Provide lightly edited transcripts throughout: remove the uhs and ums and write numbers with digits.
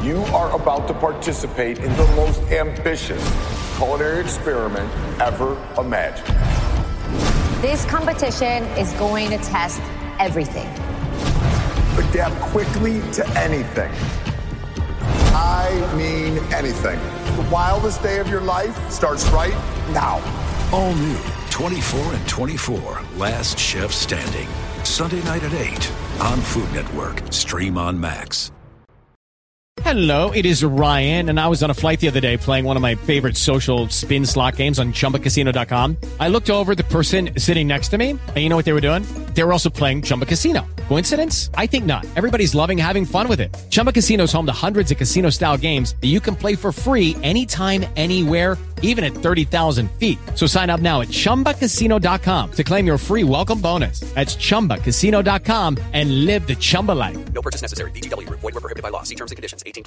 You are about to participate in the most ambitious culinary experiment ever imagined. This competition is going to test everything. Adapt quickly to anything. I mean anything. The wildest day of your life starts right now. All new 24 and 24, Last Chef Standing. Sunday night at 8 on Food Network. Stream on Max. Hello, it is Ryan, and I was on a flight the other day playing one of my favorite social spin slot games on ChumbaCasino.com. I looked over at the person sitting next to me, and you know what they were doing? They were also playing Chumba Casino. Coincidence? I think not. Everybody's loving having fun with it. Chumba Casino is home to hundreds of casino-style games that you can play for free anytime, anywhere, even at 30,000 feet. So sign up now at ChumbaCasino.com to claim your free welcome bonus. That's ChumbaCasino.com and live the Chumba life. No purchase necessary. VGW. Void where prohibited by law. See terms and conditions. 18+.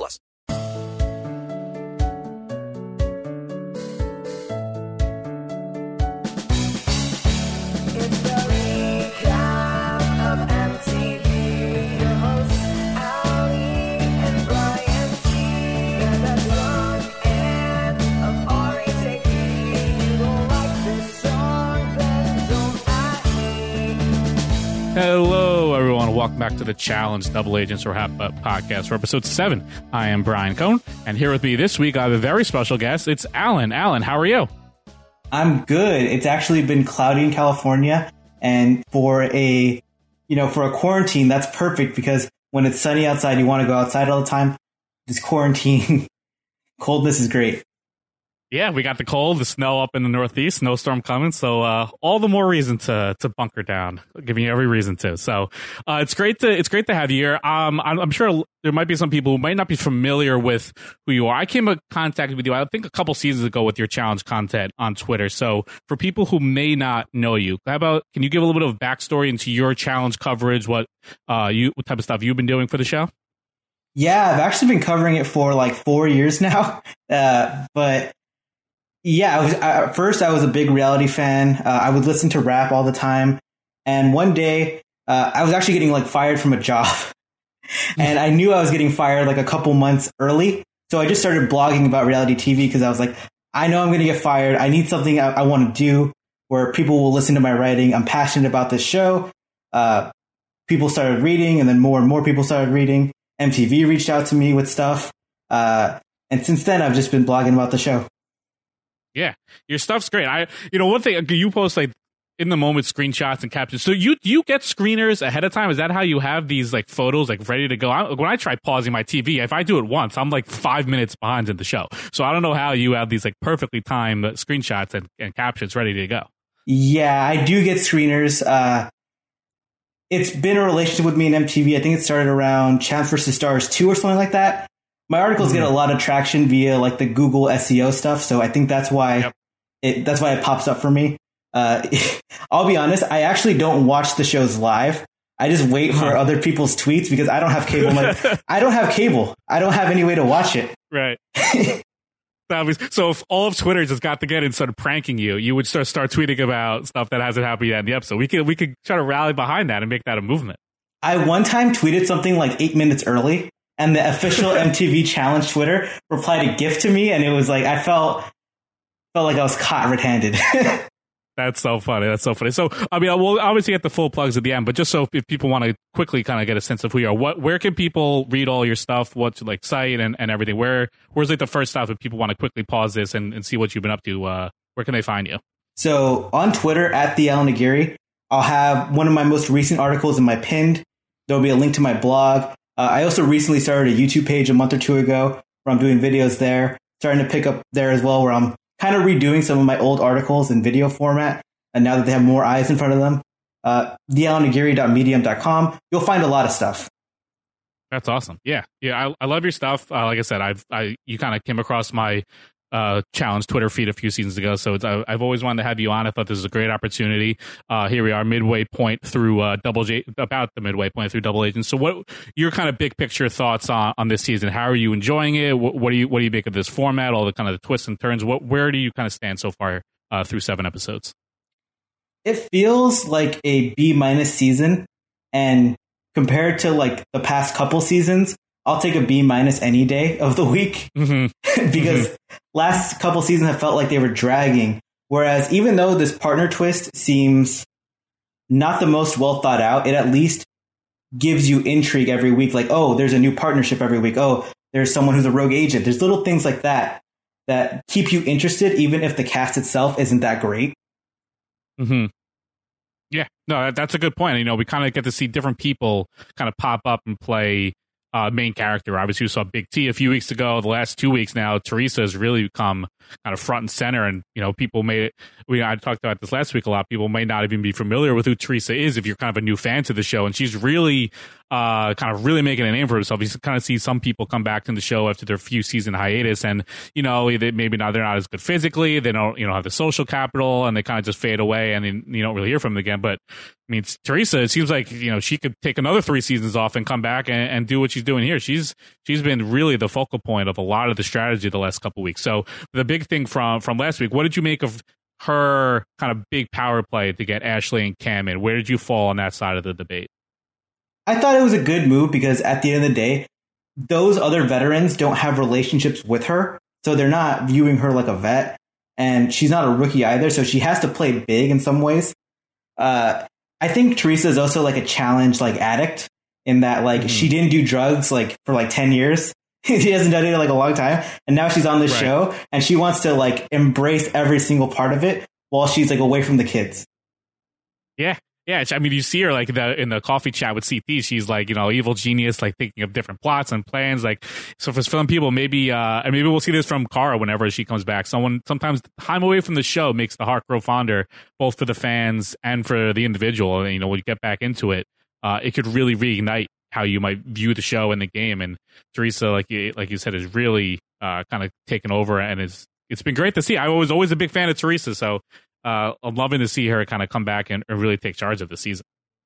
Hello, everyone. Welcome back to the Challenge Double Agents or Half podcast for episode 7. I am Brian Cohn, and here with me this week, I have a very special guest. It's Alan. Alan, how are you? I'm good. It's actually been cloudy in California, and for a quarantine, that's perfect because when it's sunny outside, you want to go outside all the time. This quarantine coldness is great. Yeah, we got the cold, the snow up in the Northeast, snowstorm coming, so all the more reason to bunker down, giving you every reason to. So it's great to have you here. I'm sure there might be some people who might not be familiar with who you are. I came in contact with you, I think, a couple seasons ago with your challenge content on Twitter. So for people who may not know you, can you give a little bit of backstory into your challenge coverage? What type of stuff you've been doing for the show? Yeah, I've actually been covering it for like 4 years now, but. Yeah, at first I was a big reality fan. I would listen to rap all the time. And one day I was actually getting fired from a job and I knew I was getting fired a couple months early. So I just started blogging about reality TV because I was like, I know I'm going to get fired. I need something I want to do where people will listen to my writing. I'm passionate about this show. People started reading and then more and more people started reading. MTV reached out to me with stuff. And since then I've just been blogging about the show. Yeah, your stuff's great. One thing you post in the moment screenshots and captions. So you get screeners ahead of time? Is that how you have these photos ready to go? When I try pausing my TV, if I do it once, I'm 5 minutes behind in the show. So I don't know how you have these perfectly timed screenshots and captions ready to go. Yeah, I do get screeners. It's been a relationship with me and MTV. I think it started around Champs vs. Stars 2 or something like that. My articles get a lot of traction via the Google SEO stuff, so I think that's why it pops up for me. I'll be honest, I actually don't watch the shows live. I just wait for other people's tweets because I don't have cable. I don't have cable. I don't have any way to watch it. Right. So if all of Twitter just got together and started pranking you, you would start tweeting about stuff that hasn't happened yet in the episode. We could try to rally behind that and make that a movement. I one time tweeted something 8 minutes early. And the official MTV Challenge Twitter replied a GIF to me, and it was I felt like I was caught red-handed. That's so funny. So, we'll obviously get the full plugs at the end, but just so if people want to quickly kind of get a sense of who you are, where can people read all your stuff? What's site and everything? Where's the first stuff if people want to quickly pause this and see what you've been up to? Where can they find you? So on Twitter at the Alan Aguirre, I'll have one of my most recent articles in my pinned. There'll be a link to my blog. I also recently started a YouTube page a month or two ago where I'm doing videos there, starting to pick up there as well, where I'm kind of redoing some of my old articles in video format. And now that they have more eyes in front of them, thealanaguirre.medium.com, you'll find a lot of stuff. That's awesome. Yeah. I love your stuff. Like I said, you kind of came across my challenge Twitter feed a few seasons ago, so I've always wanted to have you on. I thought this was a great opportunity. Here we are, midway point through Double Agents. So what your kind of big picture thoughts on this season? How are you enjoying it? What do you make of this format, all the kind of the twists and turns? Where do you kind of stand so far through 7 episodes? It feels like a B- season, and compared to the past couple seasons, I'll take a B- any day of the week because last couple seasons have felt like they were dragging. Whereas even though this partner twist seems not the most well thought out, it at least gives you intrigue every week. Like, oh, there's a new partnership every week. Oh, there's someone who's a rogue agent. There's little things like that that keep you interested, even if the cast itself isn't that great. Mm-hmm. Yeah, no, that's a good point. You know, we kind of get to see different people kind of pop up and play main character. Obviously, we saw Big T a few weeks ago. The last 2 weeks now, Teresa has really become kind of front and center. And, you know, people I talked about this last week a lot. People may not even be familiar with who Teresa is if you're kind of a new fan to the show. And she's really really making a name for herself. You kind of see some people come back to the show after their few season hiatus, and you know they're not as good physically. They don't have the social capital, and they kind of just fade away, and then you don't really hear from them again. But I mean, Teresa, it seems like she could take another 3 seasons off and come back and do what she's doing here. She's been really the focal point of a lot of the strategy the last couple of weeks. So the big thing from last week, what did you make of her kind of big power play to get Ashley and Cam in? Where did you fall on that side of the debate? I thought it was a good move because at the end of the day, those other veterans don't have relationships with her. So they're not viewing her like a vet, and she's not a rookie either. So she has to play big in some ways. I think Teresa is also like a challenge addict in that she didn't do drugs for 10 years. She hasn't done it in a long time. And now she's on this show and she wants to embrace every single part of it while she's away from the kids. Yeah. Yeah, I mean, you see her in the coffee chat with CP. She's evil genius, thinking of different plots and plans. So for some people, maybe and maybe we'll see this from Cara whenever she comes back. Sometimes time away from the show makes the heart grow fonder, both for the fans and for the individual. And when you get back into it, it could really reignite how you might view the show and the game. And Teresa, like you said, is really kind of taken over, and it's been great to see. I was always a big fan of Teresa, so. I'm loving to see her kind of come back and really take charge of the season.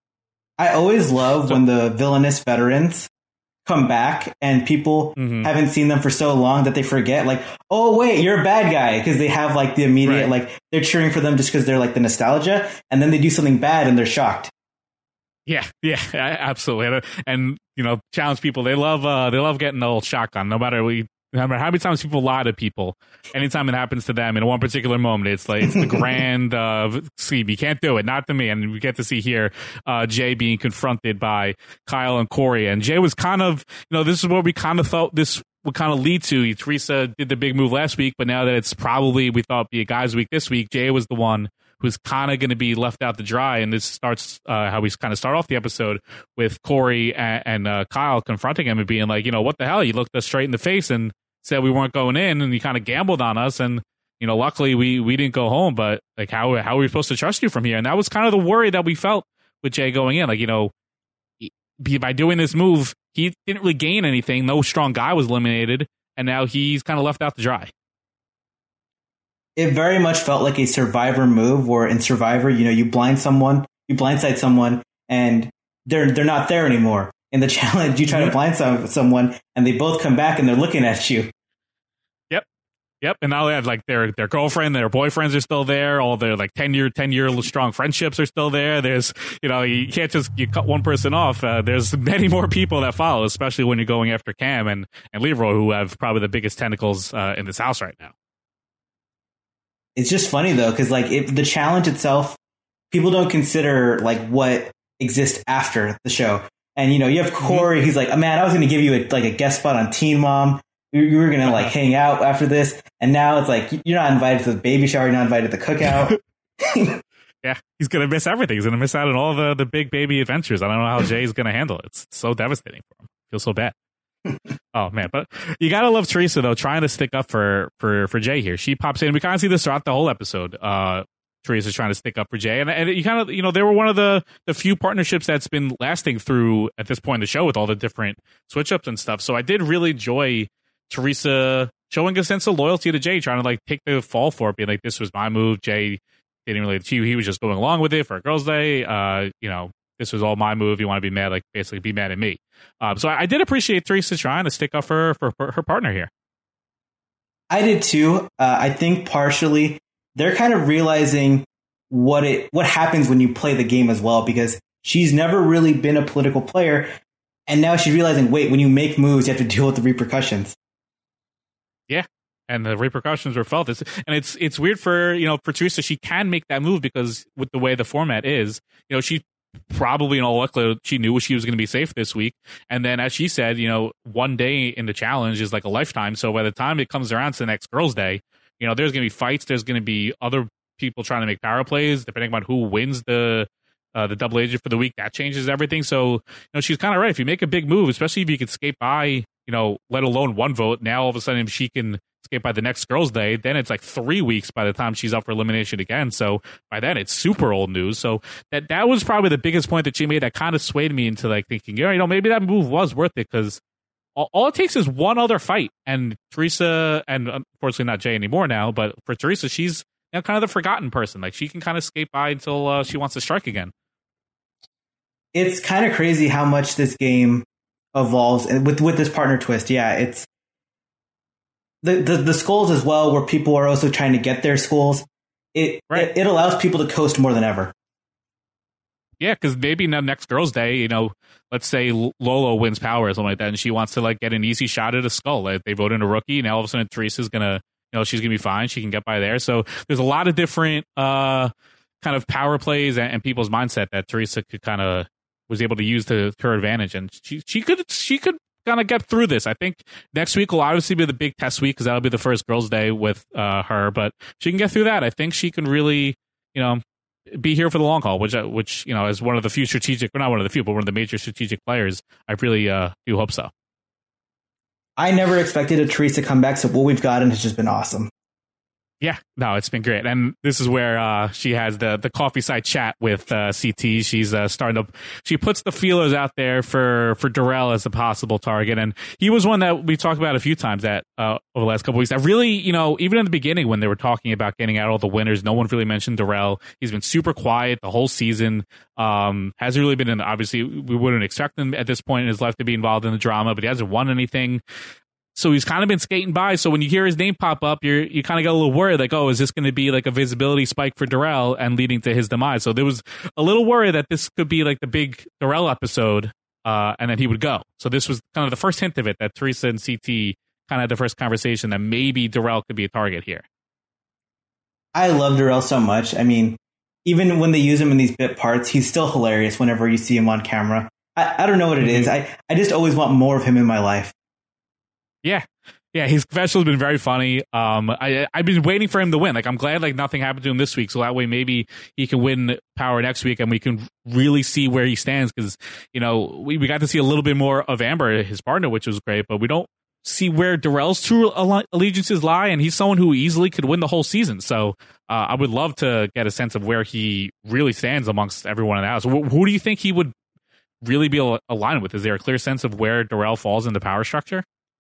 I always love when the villainous veterans come back and people haven't seen them for so long that they forget, oh, wait, you're a bad guy. Because they have the immediate, they're cheering for them just because they're the nostalgia. And then they do something bad and they're shocked. Yeah, absolutely. And challenge people. They love getting the old shotgun, no matter how many times people lie to people. Anytime it happens to them in one particular moment, it's the grand scheme. You can't do it, not to me. And we get to see here Jay being confronted by Kyle and Corey. And Jay was kind of, this is what we kind of thought this would kind of lead to. Teresa did the big move last week, but now that it's probably, we thought, be a guys' week this week, Jay was the one who's kind of going to be left out to dry. And this starts how we kind of start off the episode with Corey and Kyle confronting him and being what the hell? You looked us straight in the face and said we weren't going in, and you kind of gambled on us, and luckily we didn't go home. But how are we supposed to trust you from here? And that was kind of the worry that we felt with Jay going in. By doing this move, he didn't really gain anything. No strong guy was eliminated, and now he's kind of left out to dry. It very much felt like a Survivor move, where in Survivor, you blindside someone, and they're not there anymore. In the challenge, you try to blindside someone, and they both come back, and they're looking at you. Yep. And now they have their girlfriend, their boyfriends are still there. All their 10-year strong friendships are still there. There's, you can't just cut one person off. There's many more people that follow, especially when you're going after Cam and Leroy, who have probably the biggest tentacles in this house right now. It's just funny though, because the challenge itself, people don't consider what exists after the show. And you have Corey. He's like, oh, man, I was going to give you a guest spot on Teen Mom. You were going to hang out after this. And now it's you're not invited to the baby shower. You're not invited to the cookout. Yeah, he's going to miss everything. He's going to miss out on all the big baby adventures. I don't know how Jay's going to handle it. It's so devastating for him. I feel so bad. Oh, man. But you got to love Teresa, though, trying to stick up for Jay here. She pops in. We kind of see this throughout the whole episode. Teresa's trying to stick up for Jay. And you kind of, they were one of the few partnerships that's been lasting through at this point in the show with all the different switch ups and stuff. So I did really enjoy Teresa showing a sense of loyalty to Jay, trying to take the fall for it, being this was my move. Jay didn't really cheat. He was just going along with it for a girls' day. This was all my move. You want to be mad, basically be mad at me. So I did appreciate Teresa trying to stick up for her partner here. I did too. I think partially they're kind of realizing what happens when you play the game as well, because she's never really been a political player. And now she's realizing, wait, when you make moves, you have to deal with the repercussions. Yeah. And the repercussions were felt. It's weird for Teresa. She can make that move because with the way the format is, she probably in all likelihood she knew she was going to be safe this week. And then, as she said, one day in the challenge is like a lifetime. So by the time it comes around to the next Girls' Day, there's going to be fights. There's going to be other people trying to make power plays. Depending on who wins the double agent for the week, that changes everything. So she's kind of right. If you make a big move, especially if you can skate by, let alone one vote, now all of a sudden she can skate by the next Girls' Day, then it's like 3 weeks by the time she's up for elimination again. So by then it's super old news. So that was probably the biggest point that she made that kind of swayed me into like thinking, maybe that move was worth it, because all it takes is one other fight. And Teresa, and unfortunately not Jay anymore now, but for Teresa, she's kind of the forgotten person. Like she can kind of skate by until she wants to strike again. It's kind of crazy how much this game evolves with this partner twist. Yeah, it's the skulls as well, where people are also trying to get their skulls. It allows people to coast more than ever. Yeah, because maybe next Girls' Day, let's say Lolo wins power or something like that, and she wants to like get an easy shot at a skull. Like, they vote in a rookie, now all of a sudden Teresa's gonna, she's gonna be fine. She can get by there. So there's a lot of different kind of power plays and people's mindset that Teresa could kind of was able to use to her advantage, and she could kind of get through this. I think next week will obviously be the big test week because that'll be the first Girls' Day with her, but she can get through that. I think she can really, be here for the long haul, which as one of the few strategic, or not one of the few, but one of the major strategic players, I really do hope so. I never expected a Teresa comeback, so what we've gotten has just been awesome. Yeah, no, it's been great. And this is where she has the coffee side chat with CT. She's she puts the feelers out there for Darrell as a possible target. And he was one that we talked about a few times over the last couple of weeks. That really, even in the beginning when they were talking about getting out all the winners, no one really mentioned Darrell. He's been super quiet the whole season. Hasn't really been obviously, we wouldn't expect him at this point in his life to be involved in the drama, but he hasn't won anything. So he's kind of been skating by. So when you hear his name pop up, you kind of get a little worried, like, oh, is this going to be like a visibility spike for Darrell and leading to his demise? So there was a little worry that this could be like the big Darrell episode, and then he would go. So this was kind of the first hint of it, that Teresa and CT kind of had the first conversation that maybe Darrell could be a target here. I love Darrell so much. I mean, even when they use him in these bit parts, he's still hilarious whenever you see him on camera. I don't know what it is. I just always want more of him in my life. Yeah, his confessional has been very funny. I've been waiting for him to win. Like, I'm glad like nothing happened to him this week, so that way maybe he can win power next week, and we can really see where he stands. Because we got to see a little bit more of Amber, his partner, which was great, but we don't see where Darrell's true allegiances lie, and he's someone who easily could win the whole season. So I would love to get a sense of where he really stands amongst everyone in the house. Who do you think he would really be aligned with? Is there a clear sense of where Darrell falls in the power structure?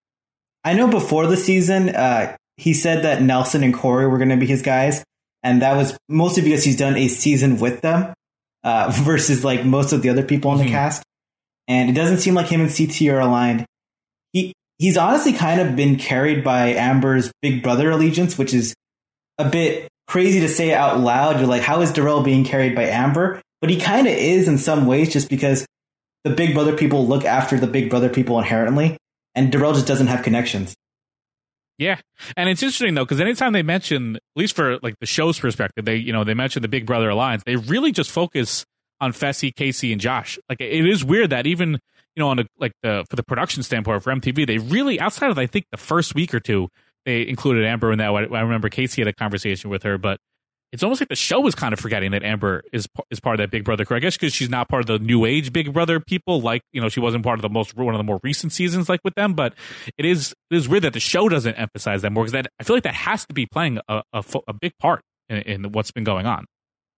I know before the season, he said that Nelson and Corey were going to be his guys, and that was mostly because he's done a season with them versus like most of the other people in the cast. And it doesn't seem like him and CT are aligned. He's honestly kind of been carried by Amber's Big Brother allegiance, which is a bit crazy to say out loud. You're like, how is Darrell being carried by Amber? But he kind of is in some ways, just because the Big Brother people look after the Big Brother people inherently. And Darrell just doesn't have connections. Yeah, and it's interesting though, because anytime they mention, at least for like the show's perspective, they mention the Big Brother Alliance, they really just focus on Fessy, Casey, and Josh. Like, it is weird that even on for the production standpoint for MTV, they really, outside of I think the first week or two, they included Amber in that. I remember Casey had a conversation with her, but it's almost like the show was kind of forgetting that Amber is part of that Big Brother crew. I guess because she's not part of the new age Big Brother people, like, she wasn't part of one of the more recent seasons like with them. But it is weird that the show doesn't emphasize them more, because I feel like that has to be playing a big part in what's been going on.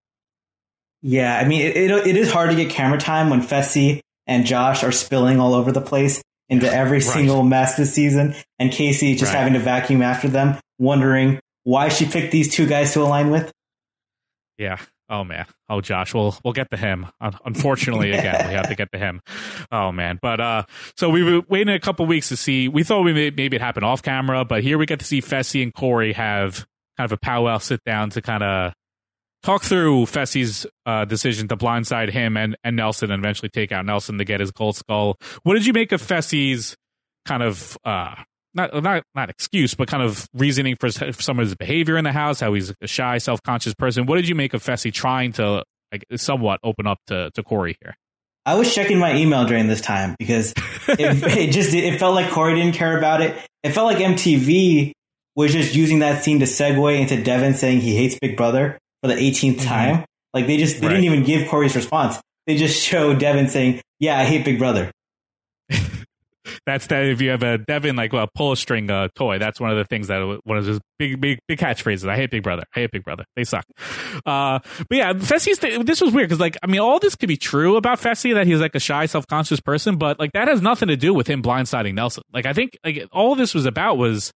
Yeah, I mean, it is hard to get camera time when Fessy and Josh are spilling all over the place into every single mess this season, and Casey just having to vacuum after them, wondering why she picked these two guys to align with. Yeah. Oh, man. Oh, Josh. We'll get to him. Unfortunately, again, we have to get to him. Oh, man. But so we were waiting a couple weeks to see. We thought maybe it happened off camera, but here we get to see Fessy and Corey have kind of a powwow sit down to kind of talk through Fessy's decision to blindside him and Nelson and eventually take out Nelson to get his gold skull. What did you make of Fessy's kind of not excuse, but kind of reasoning for some of his behavior in the house, how he's a shy, self-conscious person? What did you make of Fessy trying to somewhat open up to Corey here? I was checking my email during this time because it felt like Corey didn't care about it. It felt like MTV was just using that scene to segue into Devin saying he hates Big Brother for the 18th time. Like they didn't even give Corey's response. They just showed Devin saying, "Yeah, I hate Big Brother." That's that. If you have a Devin pull a string toy, that's one of the things that one of his big catchphrases. I hate Big Brother. I hate Big Brother. They suck. But yeah, Fessy's this was weird because all this could be true about Fessy, that he's like a shy, self-conscious person, but like that has nothing to do with him blindsiding Nelson. Like I think all this was about was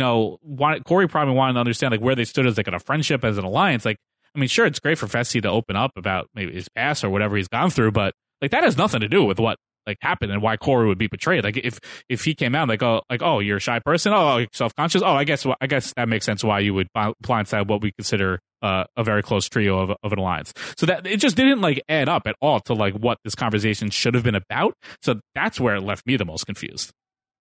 Corey probably wanted to understand where they stood as a friendship, as an alliance. Sure, it's great for Fessy to open up about maybe his past or whatever he's gone through, but that has nothing to do with what happened and why Corey would be betrayed. If he came out oh, you're a shy person, oh, you're self-conscious, oh, I guess that makes sense why you would blindside what we consider a very close trio of an alliance. So that it just didn't add up at all to what this conversation should have been about. So that's where it left me the most confused.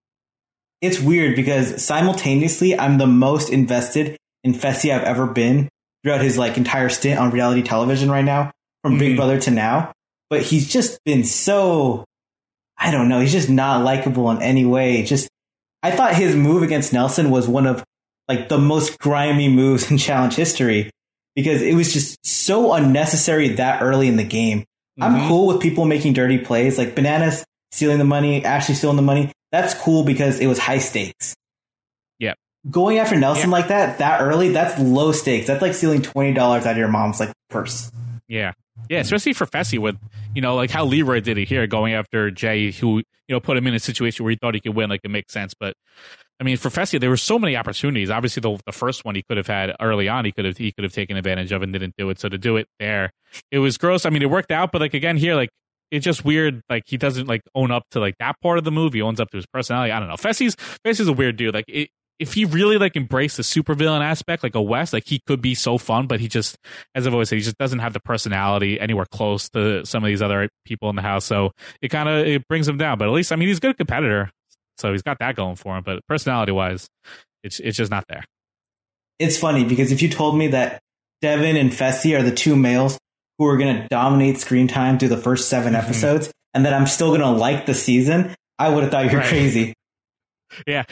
It's weird because simultaneously I'm the most invested in Fessy I've ever been throughout his entire stint on reality television right now, from Big Brother to now. But he's just been so, I don't know, he's just not likable in any way. I thought his move against Nelson was one of the most grimy moves in challenge history because it was just so unnecessary that early in the game. I'm cool with people making dirty plays, like Bananas stealing the money, Ashley stealing the money. That's cool because it was high stakes. Yeah. Going after Nelson like that early, that's low stakes. That's like stealing $20 out of your mom's purse. Yeah. Yeah, especially for Fessy with, how Leroy did it here, going after Jay, who, put him in a situation where he thought he could win, it makes sense. But, for Fessy, there were so many opportunities. Obviously, the first one he could have had early on, he could have taken advantage of and didn't do it. So to do it there, it was gross. It worked out, but, again, here, it's just weird. He doesn't, own up to, that part of the movie. He owns up to his personality. I don't know. Fessy's a weird dude. If he really embraced the supervillain aspect, like a West, he could be so fun, but he just, as I've always said, he just doesn't have the personality anywhere close to some of these other people in the house. So it brings him down. But at least, he's a good competitor, so he's got that going for him. But personality wise, it's just not there. It's funny because if you told me that Devin and Fessy are the two males who are going to dominate screen time through the first 7 episodes, and that I'm still going to like the season, I would have thought you were crazy. Yeah,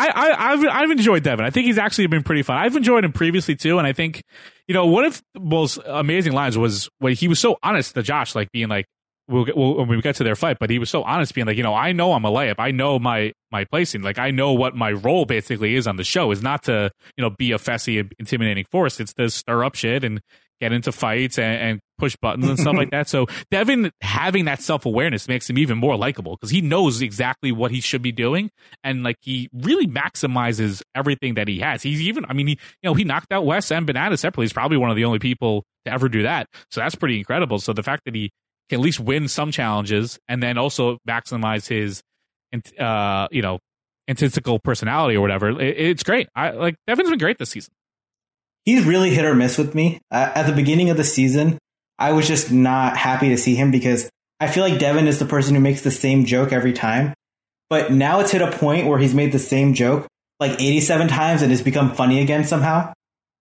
I've enjoyed Devin. I think he's actually been pretty fun. I've enjoyed him previously too, and I think one of the most amazing lines was when he was so honest to Josh, being when we get to their fight, but he was so honest, being I know I'm a layup. I know my placing. I know what my role basically is on the show is not to be a Fessy intimidating force. It's to stir up shit and get into fights and push buttons and stuff like that. So Devin having that self-awareness makes him even more likable because he knows exactly what he should be doing. And he really maximizes everything that he has. He's even, he knocked out Wes and Banana separately. He's probably one of the only people to ever do that. So that's pretty incredible. So the fact that he can at least win some challenges and then also maximize his, intrinsical personality or whatever, it's great. Devin's been great this season. He's really hit or miss with me. At the beginning of the season, I was just not happy to see him because I feel like Devin is the person who makes the same joke every time. But now it's hit a point where he's made the same joke 87 times and it's become funny again somehow.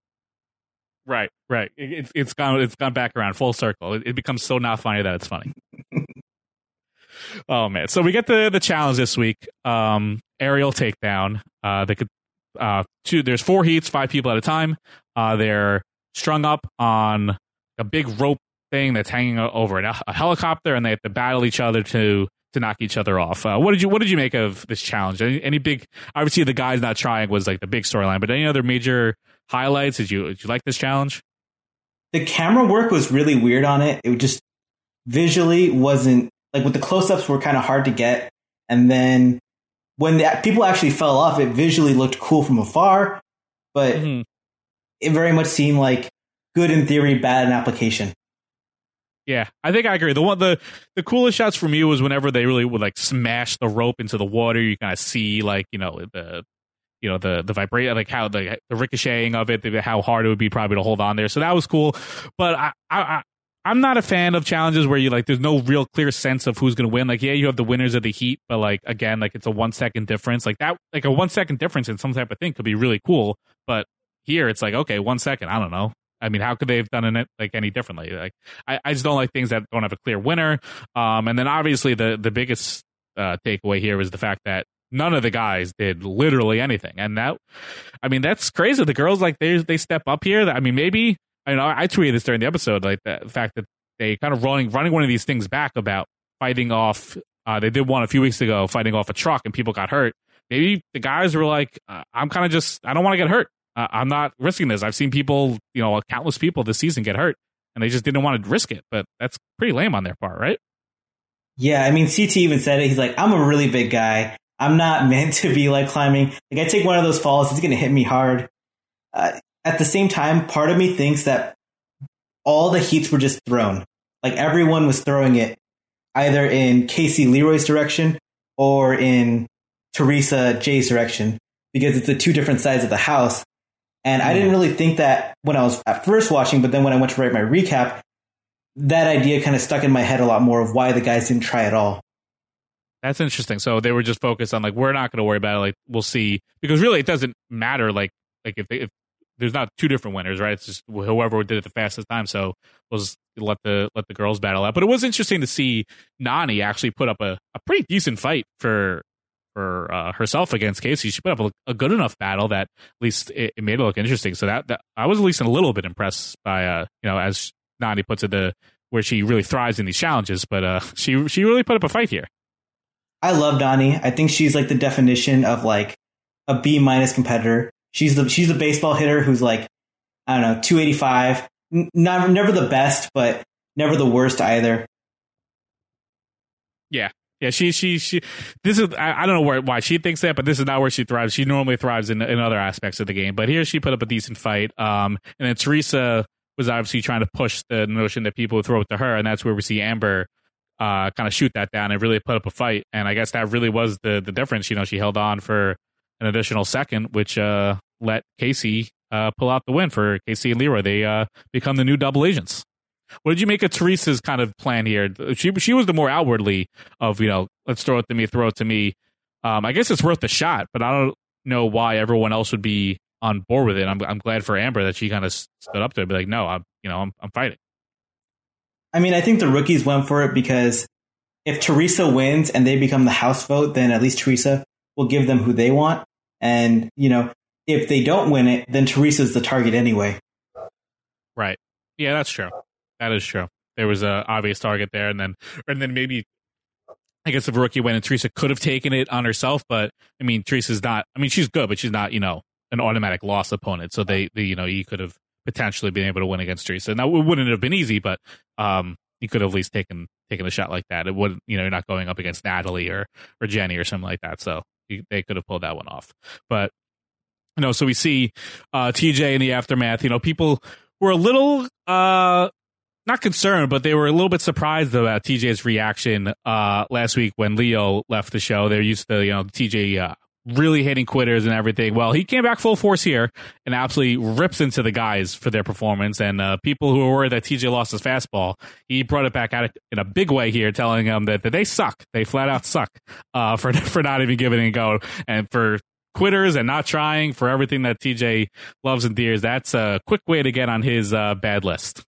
Right. It's gone back around full circle. It becomes so not funny that it's funny. Oh man! So we get the challenge this week. Aerial takedown. They could. There's 4 heats, 5 people at a time. They're strung up on a big rope thing that's hanging over a helicopter, and they have to battle each other to knock each other off. What did you make of this challenge? Any big? Obviously, the guys not trying was the big storyline, but any other major highlights? Did you like this challenge? The camera work was really weird on it. It just visually wasn't with the close-ups were kind of hard to get, and then when the people actually fell off, it visually looked cool from afar, but it very much seemed like good in theory, bad in application. Yeah, I think I agree. The coolest shots for me was whenever they really would smash the rope into the water. You kind of see the the vibrate, like how the ricocheting of it, how hard it would be probably to hold on there. So that was cool. But I'm not a fan of challenges where you like there's no real clear sense of who's going to win. Like, yeah, you have the winners of the heat, but like again, like it's a 1 second difference. Like that, like a 1 second difference in some type of thing could be really cool. But here it's like, okay, 1 second. I don't know. I mean, how could they have done it like any differently? Like, I just don't like things that don't have a clear winner. And then obviously the biggest takeaway here was the fact that none of the guys did literally anything, and that's crazy. The girls, like they step up here. I mean, maybe I tweeted this during the episode, like the fact that they kind of running one of these things back about fighting off. They did one a few weeks ago, fighting off a truck, and people got hurt. Maybe the guys were like, I'm kind of just, I don't want to get hurt. I'm not risking this. I've seen people, countless people this season get hurt, and they just didn't want to risk it. But that's pretty lame on their part, right? Yeah, I mean, CT even said it. He's like, I'm a really big guy. I'm not meant to be like climbing. Like, I take one of those falls, it's going to hit me hard. At the same time, part of me thinks that all the heats were just thrown. Like, everyone was throwing it either in Casey Leroy's direction or in Teresa Jay's direction, because it's the two different sides of the house. And I didn't really think that when I was at first watching, but then when I went to write my recap, that idea kind of stuck in my head a lot more of why the guys didn't try at all. That's interesting. So they were just focused on like, we're not going to worry about it. Like, we'll see, because really it doesn't matter. Like if there's not two different winners, right? It's just whoever did it the fastest time. So we'll just let the girls battle out. But it was interesting to see Nany actually put up a pretty decent fight for herself against Casey. She put up a good enough battle that at least it made it look interesting. So that I was at least a little bit impressed by as Nany puts it, where she really thrives in these challenges. But she really put up a fight here. I love Nany. I think she's like the definition of like a B- competitor. She's the baseball hitter who's like, I don't know, 285. Never the best, but never the worst either. Yeah. Yeah, she. This is, I don't know why she thinks that, but this is not where she thrives. She normally thrives in other aspects of the game, but here she put up a decent fight. And then Teresa was obviously trying to push the notion that people would throw it to her, and that's where we see Amber kind of shoot that down and really put up a fight. And I guess that really was the difference. She held on for an additional second, which let Casey pull out the win for Casey and Leroy. They become the new double agents. What did you make of Teresa's kind of plan here? She was the more outwardly of, let's throw it to me. I guess it's worth the shot, but I don't know why everyone else would be on board with it. I'm glad for Amber that she kind of stood up to it, be like, no, I'm fighting. I mean, I think the rookies went for it because if Teresa wins and they become the house vote, then at least Teresa will give them who they want. And, if they don't win it, then Teresa's the target anyway. Right. Yeah, that's true. That is true. There was a obvious target there, and then maybe I guess if a rookie went and Teresa could have taken it on herself, but I mean Teresa's not. I mean she's good, but she's not an automatic loss opponent. So they you could have potentially been able to win against Teresa. Now it wouldn't have been easy, but you could have at least taken a shot like that. It wouldn't. You're not going up against Natalie or Jenny or something like that. So they could have pulled that one off. But so we see TJ in the aftermath. People were a little not concerned, but they were a little bit surprised about TJ's reaction last week when Leo left the show. They're used to, TJ really hating quitters and everything. Well, he came back full force here and absolutely rips into the guys for their performance. And people who were worried that TJ lost his fastball, he brought it back out in a big way here, telling them that they suck. They flat out suck for not even giving it a go. And for quitters and not trying, for everything that TJ loves and dears, that's a quick way to get on his bad list.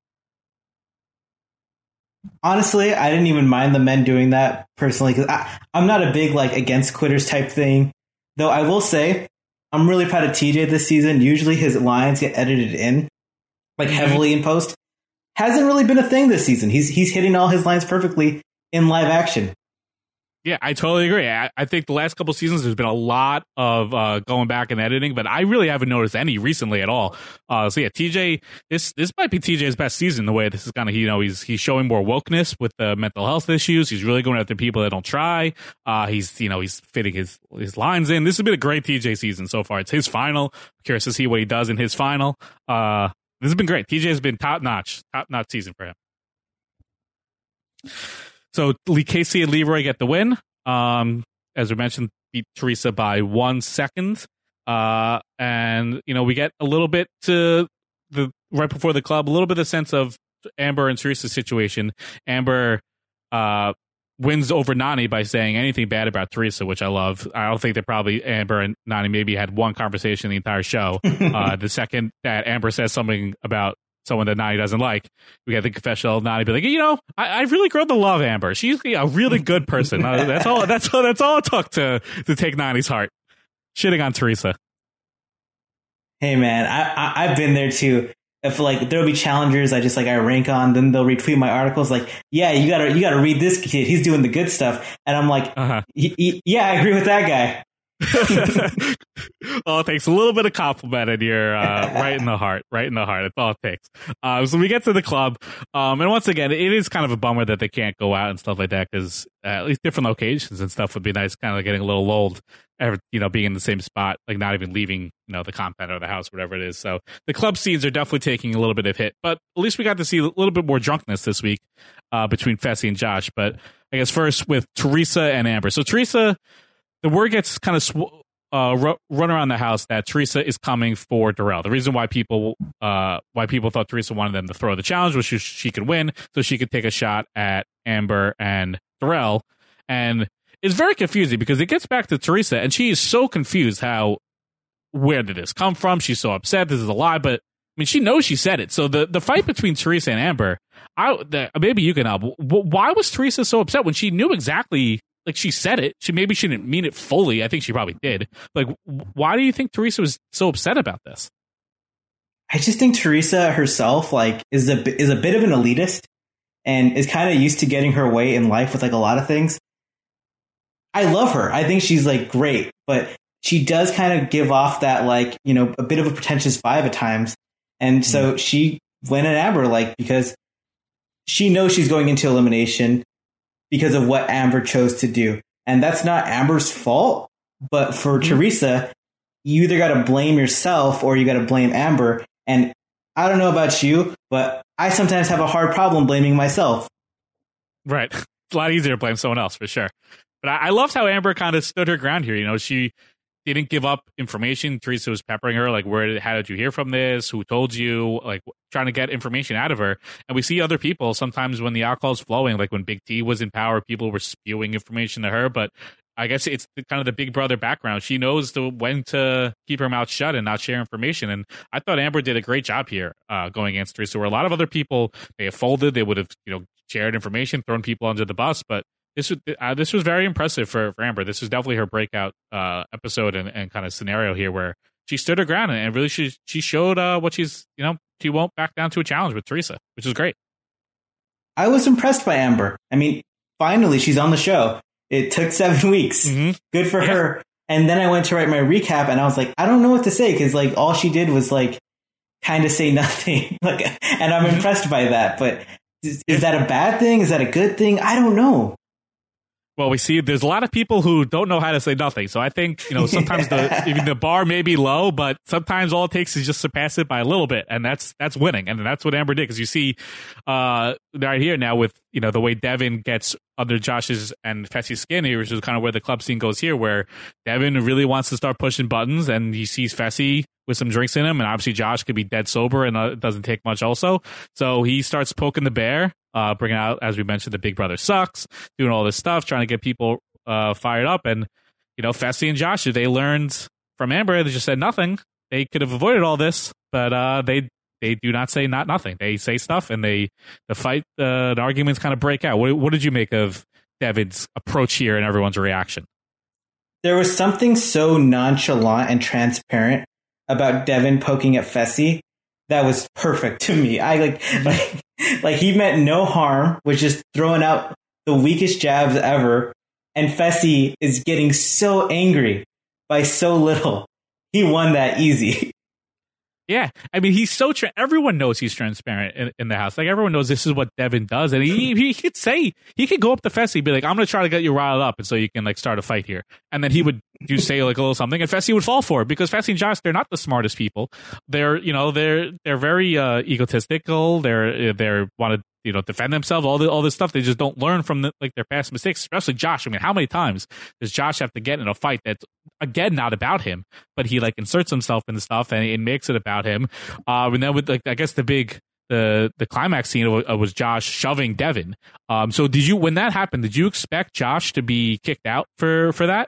Honestly, I didn't even mind the men doing that personally because I'm not a big against quitters type thing. Though I will say I'm really proud of TJ this season. Usually his lines get edited in heavily in post. Hasn't really been a thing this season. He's hitting all his lines perfectly in live action. Yeah, I totally agree. I think the last couple seasons there's been a lot of going back and editing, but I really haven't noticed any recently at all. So yeah, TJ, this might be TJ's best season. The way this is kind of he's showing more wokeness with the mental health issues. He's really going after people that don't try. He's fitting his lines in. This has been a great TJ season so far. It's his final. I'm curious to see what he does in his final. This has been great. TJ has been top notch season for him. So Casey and Leroy get the win. As we mentioned, beat Teresa by 1 second. And we get a little bit to the right before the club, a little bit of sense of Amber and Teresa's situation. Amber wins over Nany by saying anything bad about Teresa, which I love. I don't think that probably Amber and Nany maybe had one conversation the entire show. The second that Amber says something about someone that Nany doesn't like, we get the confessional of Nany be like, I've really grown to love Amber. She's a really good person. That's all it took to take Nany's heart. Shitting on Teresa. Hey man, I've been there too. If there'll be challengers I rank on, then they'll retweet my articles yeah, you gotta read this kid, he's doing the good stuff, and I'm like, yeah, I agree with that guy. All it takes a little bit of compliment, and you're right in the heart. That's all it takes. So we get to the club, and once again, it is kind of a bummer that they can't go out and stuff like that, because at least different locations and stuff would be nice. Kind of getting a little lulled, being in the same spot, not even leaving, the compound or the house, whatever it is. So the club scenes are definitely taking a little bit of hit, but at least we got to see a little bit more drunkenness this week between Fessy and Josh. But I guess first with Teresa and Amber. So Teresa, the word gets kind of run around the house that Teresa is coming for Darrell. The reason why people thought Teresa wanted them to throw the challenge was she could win, so she could take a shot at Amber and Darrell. And it's very confusing because it gets back to Teresa, and she is so confused where did this come from? She's so upset. This is a lie, but I mean, she knows she said it. So the fight between Teresa and Amber, maybe you can help. Why was Teresa so upset when she knew exactly? She said it. She didn't mean it fully. I think she probably did. Why do you think Teresa was so upset about this? I just think Teresa herself, is a bit of an elitist and is kind of used to getting her way in life with a lot of things. I love her. I think she's great, but she does kind of give off that a bit of a pretentious vibe at times. And so she went at Amber because she knows she's going into elimination because of what Amber chose to do. And that's not Amber's fault. But for Teresa, you either got to blame yourself or you got to blame Amber. And I don't know about you, but I sometimes have a hard problem blaming myself. Right. It's a lot easier to blame someone else, for sure. But I loved how Amber kind of stood her ground here. She didn't give up information. Teresa was peppering her, how did you hear from this? Who told you? Trying to get information out of her. And we see other people sometimes when the alcohol's flowing, when Big T was in power, people were spewing information to her. But I guess it's kind of the big brother background. She knows when to keep her mouth shut and not share information. And I thought Amber did a great job here going against Teresa, where a lot of other people, they have folded, they would have shared information, thrown people under the bus. But this was very impressive for Amber. This was definitely her breakout episode and kind of scenario here, where she stood her ground and really she showed what she's, she won't back down to a challenge with Teresa, which is great. I was impressed by Amber. I mean, finally she's on the show. It took 7 weeks. Mm-hmm. Good for her. And then I went to write my recap and I was like, I don't know what to say, because all she did was kind of say nothing. And I'm impressed by that. But is that a bad thing? Is that a good thing? I don't know. Well, we see there's a lot of people who don't know how to say nothing. So I think, sometimes even the bar may be low, but sometimes all it takes is just surpass it by a little bit. And that's winning. And that's what Amber did. Because you see right here now with, the way Devin gets under Josh's and Fessy's skin here, which is kind of where the club scene goes here, where Devin really wants to start pushing buttons and he sees Fessy with some drinks in him. And obviously Josh could be dead sober and it doesn't take much also. So he starts poking the bear. Bringing out, as we mentioned, the big brother sucks, doing all this stuff, trying to get people fired up. And, Fessy and Josh, if they learned from Amber, they just said nothing. They could have avoided all this, but they do not say nothing. They say stuff, and the arguments kind of break out. What did you make of Devin's approach here and everyone's reaction? There was something so nonchalant and transparent about Devin poking at Fessy that was perfect to me. I he meant no harm, was just throwing out the weakest jabs ever. And Fessy is getting so angry by so little. He won that easy. Yeah. I mean, he's so, everyone knows he's transparent in the house. Everyone knows this is what Devin does. And he could say, he could go up to Fessy and be like, I'm going to try to get you riled up. And so you can start a fight here. And then he would say a little something, and Fessy would fall for it, because Fessy and Josh, they're not the smartest people. They're, they're very egotistical. They're want to, defend themselves, all this stuff. They just don't learn from their past mistakes, especially Josh. I mean, how many times does Josh have to get in a fight that's, again, not about him, but he like inserts himself into stuff and it makes it about him. And then with I guess the climax scene was Josh shoving Devin. So when that happened, did you expect Josh to be kicked out for that?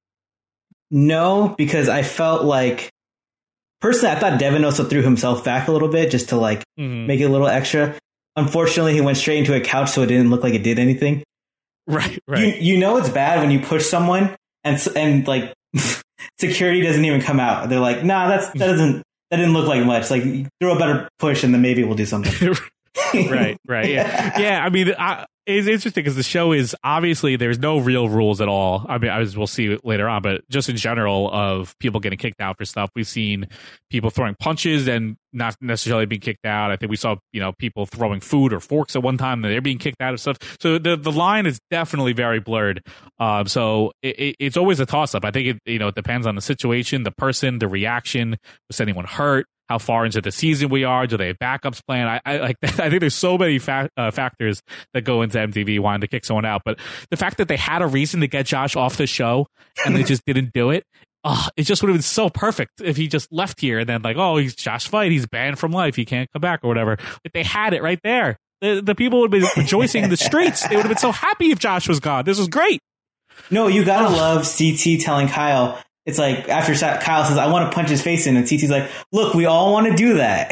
No, because I felt like, personally, I thought Devin also threw himself back a little bit just to like make it a little extra. Unfortunately, he went straight into a couch, so it didn't look like it did anything. Right. You know it's bad when you push someone and like security doesn't even come out. They're like, nah, that didn't look like much. Like, throw a better push and then maybe we'll do something. Right. Yeah. I mean, it's interesting because the show is obviously there's no real rules at all. I mean, as we'll see later on, but just in general of people getting kicked out for stuff. We've seen people throwing punches and not necessarily being kicked out. I think we saw, people throwing food or forks at one time and they're being kicked out of stuff. So the line is definitely very blurred. So it's always a toss up. I think it depends on the situation, the person, the reaction. Was anyone hurt? How far into the season we are? Do they have backups planned? I think there's so many factors that go into MTV wanting to kick someone out. But the fact that they had a reason to get Josh off the show and they just didn't do it, it just would have been so perfect if he just left here and then like, oh, he's Josh Fight, he's banned from life, he can't come back or whatever. If they had it right there, the people would have been rejoicing in the streets. They would have been so happy if Josh was gone. This was great. No, you gotta love CT telling Kyle. It's like after Kyle says, I want to punch his face in, and CT's like, look, we all want to do that.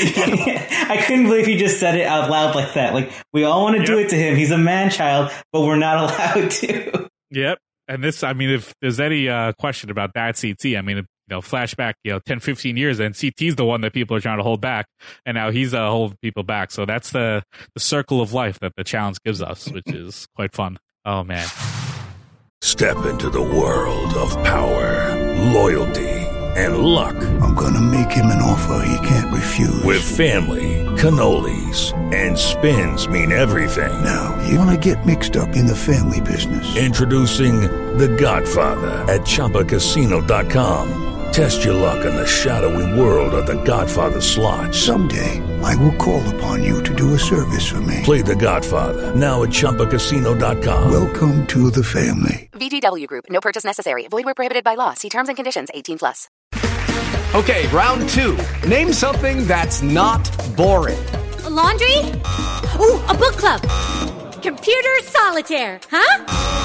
I couldn't believe he just said it out loud like that. Like, we all want to do it to him. He's a man-child, but we're not allowed to. Yep. And this, I mean, if there's any question about that CT, I mean, flashback, 10, 15 years, and CT's the one that people are trying to hold back, and now he's holding people back. So that's the circle of life that the challenge gives us, which is quite fun. Oh, man. Step into the world of power, loyalty, and luck. I'm gonna make him an offer he can't refuse. With family, cannolis, and spins mean everything. Now, you wanna get mixed up in the family business. Introducing The Godfather at ChumbaCasino.com. Test your luck in the shadowy world of The Godfather slot. Someday, I will call upon you to do a service for me. Play The Godfather, now at ChumbaCasino.com. Welcome to the family. VGW Group. No purchase necessary. Void where prohibited by law. See terms and conditions. 18+. Okay, round two. Name something that's not boring. A laundry? Ooh, a book club. Computer solitaire, huh?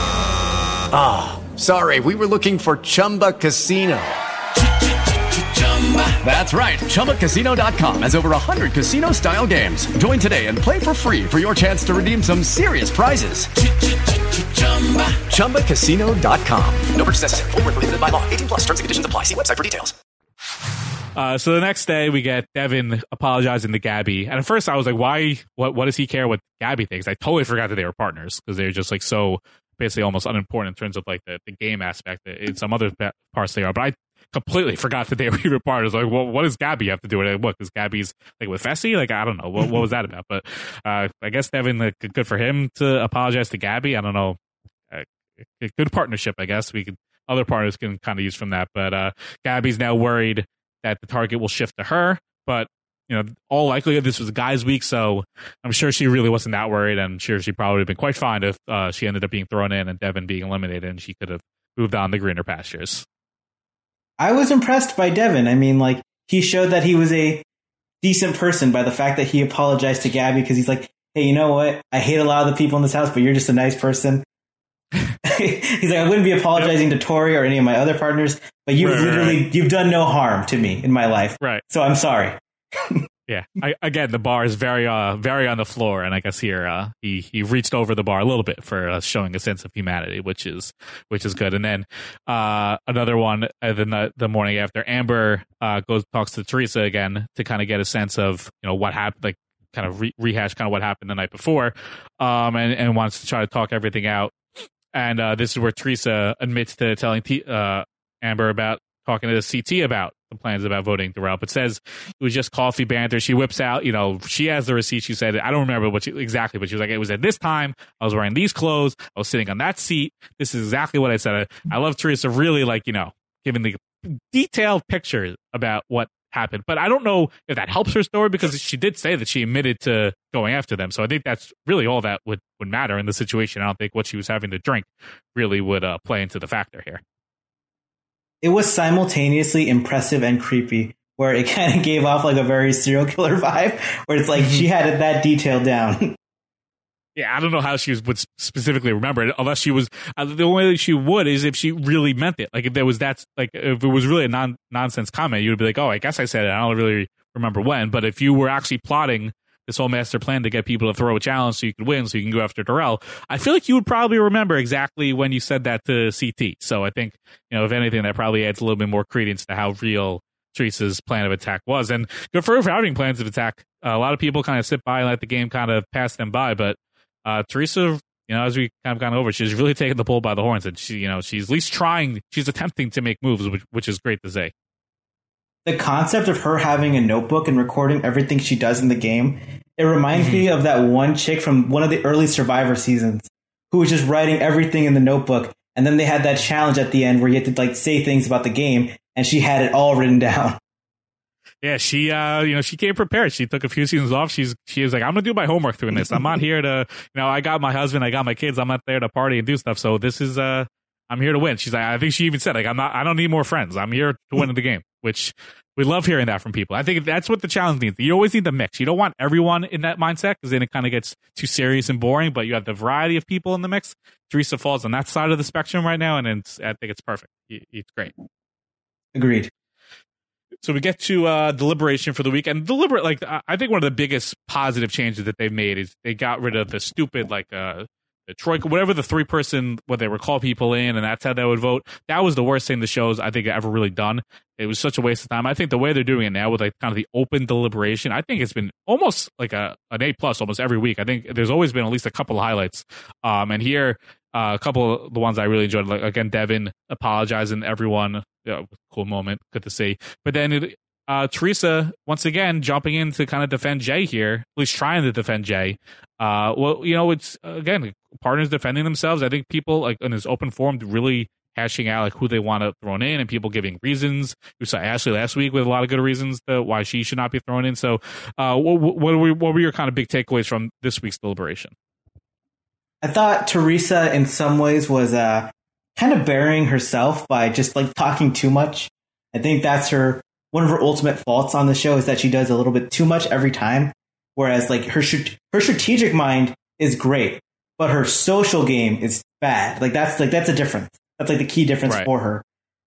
Ah, sorry. We were looking for Chumba Casino. That's right. ChumbaCasino.com has over 100 casino-style games. Join today and play for free for your chance to redeem some serious prizes. ChumbaCasino.com. No purchase necessary. Void where prohibited by law. 18+. Terms and conditions apply. See website for details. So the next day we get Devin apologizing to Gabby. And at first I was like, why? What does he care what Gabby thinks? I totally forgot that they were partners because they're just like so basically almost unimportant in terms of like the game aspect. In some other parts they are, but I completely forgot that they were even partners. Like, what does Gabby have to do with it? What, because Gabby's like with Fessy? Like, I don't know. What was that about? But I guess Devin, like, good for him to apologize to Gabby. I don't know. A good partnership, I guess. Other partners can kind of use from that. But Gabby's now worried that the target will shift to her. But, all likelihood this was a guy's week, so I'm sure she really wasn't that worried. I'm sure she probably would have been quite fine if she ended up being thrown in and Devin being eliminated, and she could have moved on to greener pastures. I was impressed by Devin. I mean, like, he showed that he was a decent person by the fact that he apologized to Gabby because he's like, hey, you know what? I hate a lot of the people in this house, but you're just a nice person. He's like, I wouldn't be apologizing to Tori or any of my other partners, but you've done no harm to me in my life. Right. So I'm sorry. Yeah. Again, the bar is very on the floor, and I guess here he reached over the bar a little bit for showing a sense of humanity, which is good. And then another one, the morning after, Amber talks to Teresa again to kind of get a sense of what happened, like kind of rehash kind of what happened the night before, and wants to try to talk everything out. And this is where Teresa admits to telling Amber about talking to the CT about the plans about voting Darrell, but says it was just coffee banter. She whips out, she has the receipt. She said, I don't remember exactly, but she was like, it was at this time. I was wearing these clothes. I was sitting on that seat. This is exactly what I said. I love Teresa really giving the detailed picture about what happened. But I don't know if that helps her story, because she did say that she admitted to going after them. So I think that's really all that would matter in the situation. I don't think what she was having to drink really would play into the factor here. It was simultaneously impressive and creepy, where it kind of gave off like a very serial killer vibe, where it's like she had it that detailed down. Yeah, I don't know how she would specifically remember it, unless she was. The only way she would is if she really meant it. Like if there was if it was really a nonsense comment, you'd be like, oh, I guess I said it. I don't really remember when. But if you were actually plotting this whole master plan to get people to throw a challenge so you could win, so you can go after Darrell, I feel like you would probably remember exactly when you said that to CT. So I think, if anything, that probably adds a little bit more credence to how real Teresa's plan of attack was. And good for her for having plans of attack. A lot of people kind of sit by and let the game kind of pass them by, but Teresa, as we kind of gone over, she's really taken the bull by the horns, and she's at least trying, she's attempting to make moves, which is great to say. The concept of her having a notebook and recording everything she does in the game, it reminds me of that one chick from one of the early Survivor seasons who was just writing everything in the notebook. And then they had that challenge at the end where you had to say things about the game, and she had it all written down. Yeah, she she came prepared. She took a few seasons off. She was like, I'm gonna do my homework doing this. I'm not here to, I got my husband, I got my kids. I'm not there to party and do stuff. So this is, I'm here to win. She's like, I think she even said, like, I don't need more friends. I'm here to win the game, which we love hearing that from people. I think that's what the challenge needs. You always need the mix. You don't want everyone in that mindset, because then it kind of gets too serious and boring, but you have the variety of people in the mix. Teresa falls on that side of the spectrum right now, and I think it's perfect. It's great. Agreed. So we get to deliberation for the week, and I think one of the biggest positive changes that they've made is they got rid of the stupid, the troika, whatever the 3-person, what they would call people in, and that's how they would vote. That was the worst thing the show's, I think, ever really done. It was such a waste of time. I think the way they're doing it now with kind of the open deliberation, I think it's been almost like an A+ almost every week. I think there's always been at least a couple of highlights. And here, a couple of the ones I really enjoyed, like again, Devin apologizing to everyone. Cool moment, good to see. But then Teresa once again jumping in to kind of defend Jay here, at least trying to defend Jay. It's again, partners defending themselves. I think people in this open forum really hashing out who they want to throw in, and people giving reasons. We saw Ashley last week with a lot of good reasons to why she should not be thrown in. So, what were your kind of big takeaways from this week's deliberation? I thought Teresa in some ways was kind of burying herself by just talking too much. I think that's one of her ultimate faults on the show, is that she does a little bit too much every time. Whereas her strategic mind is great, but her social game is bad. That's a difference. That's the key difference for her.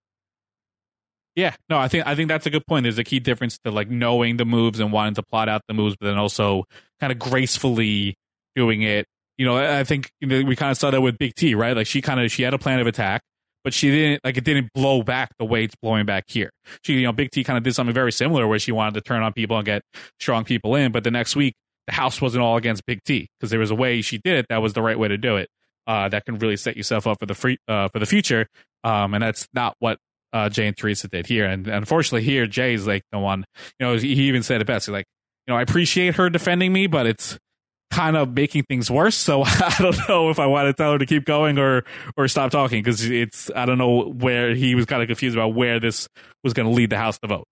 Yeah, no, I think that's a good point. There's a key difference to knowing the moves and wanting to plot out the moves, but then also kind of gracefully doing it. I think we kind of saw that with Big T, right? She had a plan of attack, but she didn't, it didn't blow back the way it's blowing back here. Big T kind of did something very similar where she wanted to turn on people and get strong people in, but the next week the house wasn't all against Big T, because there was a way she did it that was the right way to do it. That can really set yourself up for the future. And that's not what Jay and Teresa did here. And unfortunately here, Jay's the one, he even said it best. He's I appreciate her defending me, but it's kind of making things worse. So I don't know if I want to tell her to keep going or stop talking, because I don't know where he was kind of confused about where this was going to lead the house to vote.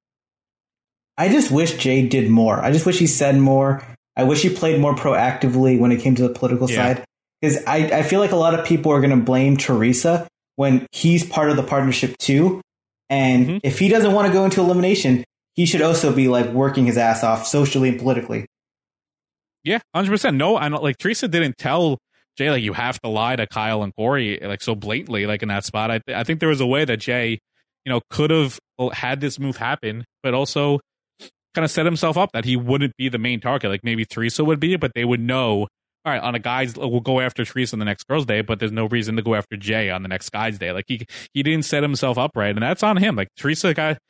I just wish Jay did more. I just wish he said more. I wish he played more proactively when it came to the political side. Because I feel like a lot of people are going to blame Teresa when he's part of the partnership too. And if he doesn't want to go into elimination, he should also be working his ass off socially and politically. Yeah, 100%. No, I don't, Teresa didn't tell Jay, you have to lie to Kyle and Corey, so blatantly, in that spot. I think there was a way that Jay, could have had this move happen, but also kind of set himself up that he wouldn't be the main target. Maybe Teresa would be, but they would know, all right, on a guys, we'll go after Teresa on the next girls' day, but there's no reason to go after Jay on the next guys' day. He didn't set himself up right, and that's on him. Teresa,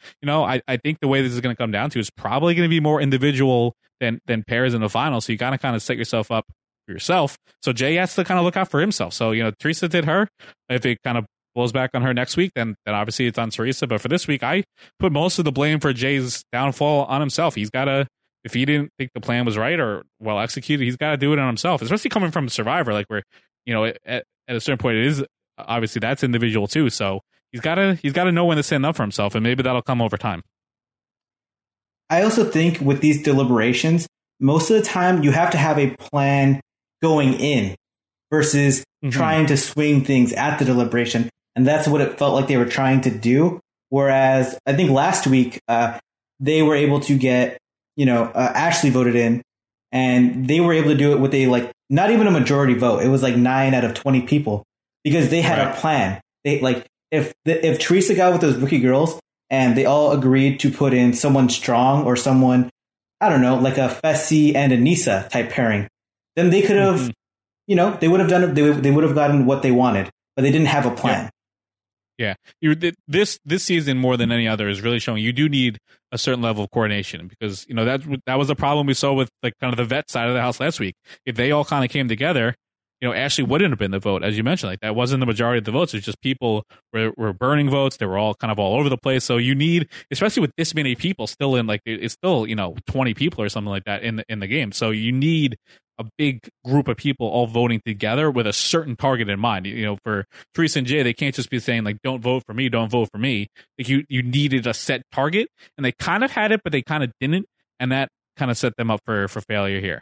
I think the way this is going to come down to is probably going to be more individual than pairs in the final. So you got to kind of set yourself up for yourself. So Jay has to kind of look out for himself. So, Teresa did her. If it kind of blows back on her next week, then obviously it's on Teresa. But for this week, I put most of the blame for Jay's downfall on himself. He's got to, if he didn't think the plan was right or well executed, he's got to do it on himself, especially coming from Survivor, where, at a certain point, it is obviously that's individual too. So he's got to know when to stand up for himself, and maybe that'll come over time. I also think with these deliberations, most of the time you have to have a plan going in versus trying to swing things at the deliberation. And that's what it felt like they were trying to do. Whereas I think last week, they were able to get, Ashley voted in, and they were able to do it with not even a majority vote. It was like 9 out of 20 people because they had a plan. They if Teresa got with those rookie girls and they all agreed to put in someone strong or someone, I don't know, like a Fessy and a Nisa type pairing, then they could have, they would have done it. They would have gotten what they wanted, but they didn't have a plan. Yeah, this season more than any other is really showing you do need a certain level of coordination because that was a problem we saw with like kind of the vet side of the house last week. If they all kind of came together, Ashley wouldn't have been the vote, as you mentioned. Like that wasn't the majority of the votes. It was just people were burning votes. They were all kind of all over the place. So you need, especially with this many people still in, like it's still 20 people or something like that in the game. So you need a big group of people all voting together with a certain target in mind. For Teresa and Jay, they can't just be saying like, "Don't vote for me, don't vote for me." Like you needed a set target, and they kind of had it, but they kind of didn't, and that kind of set them up for failure here.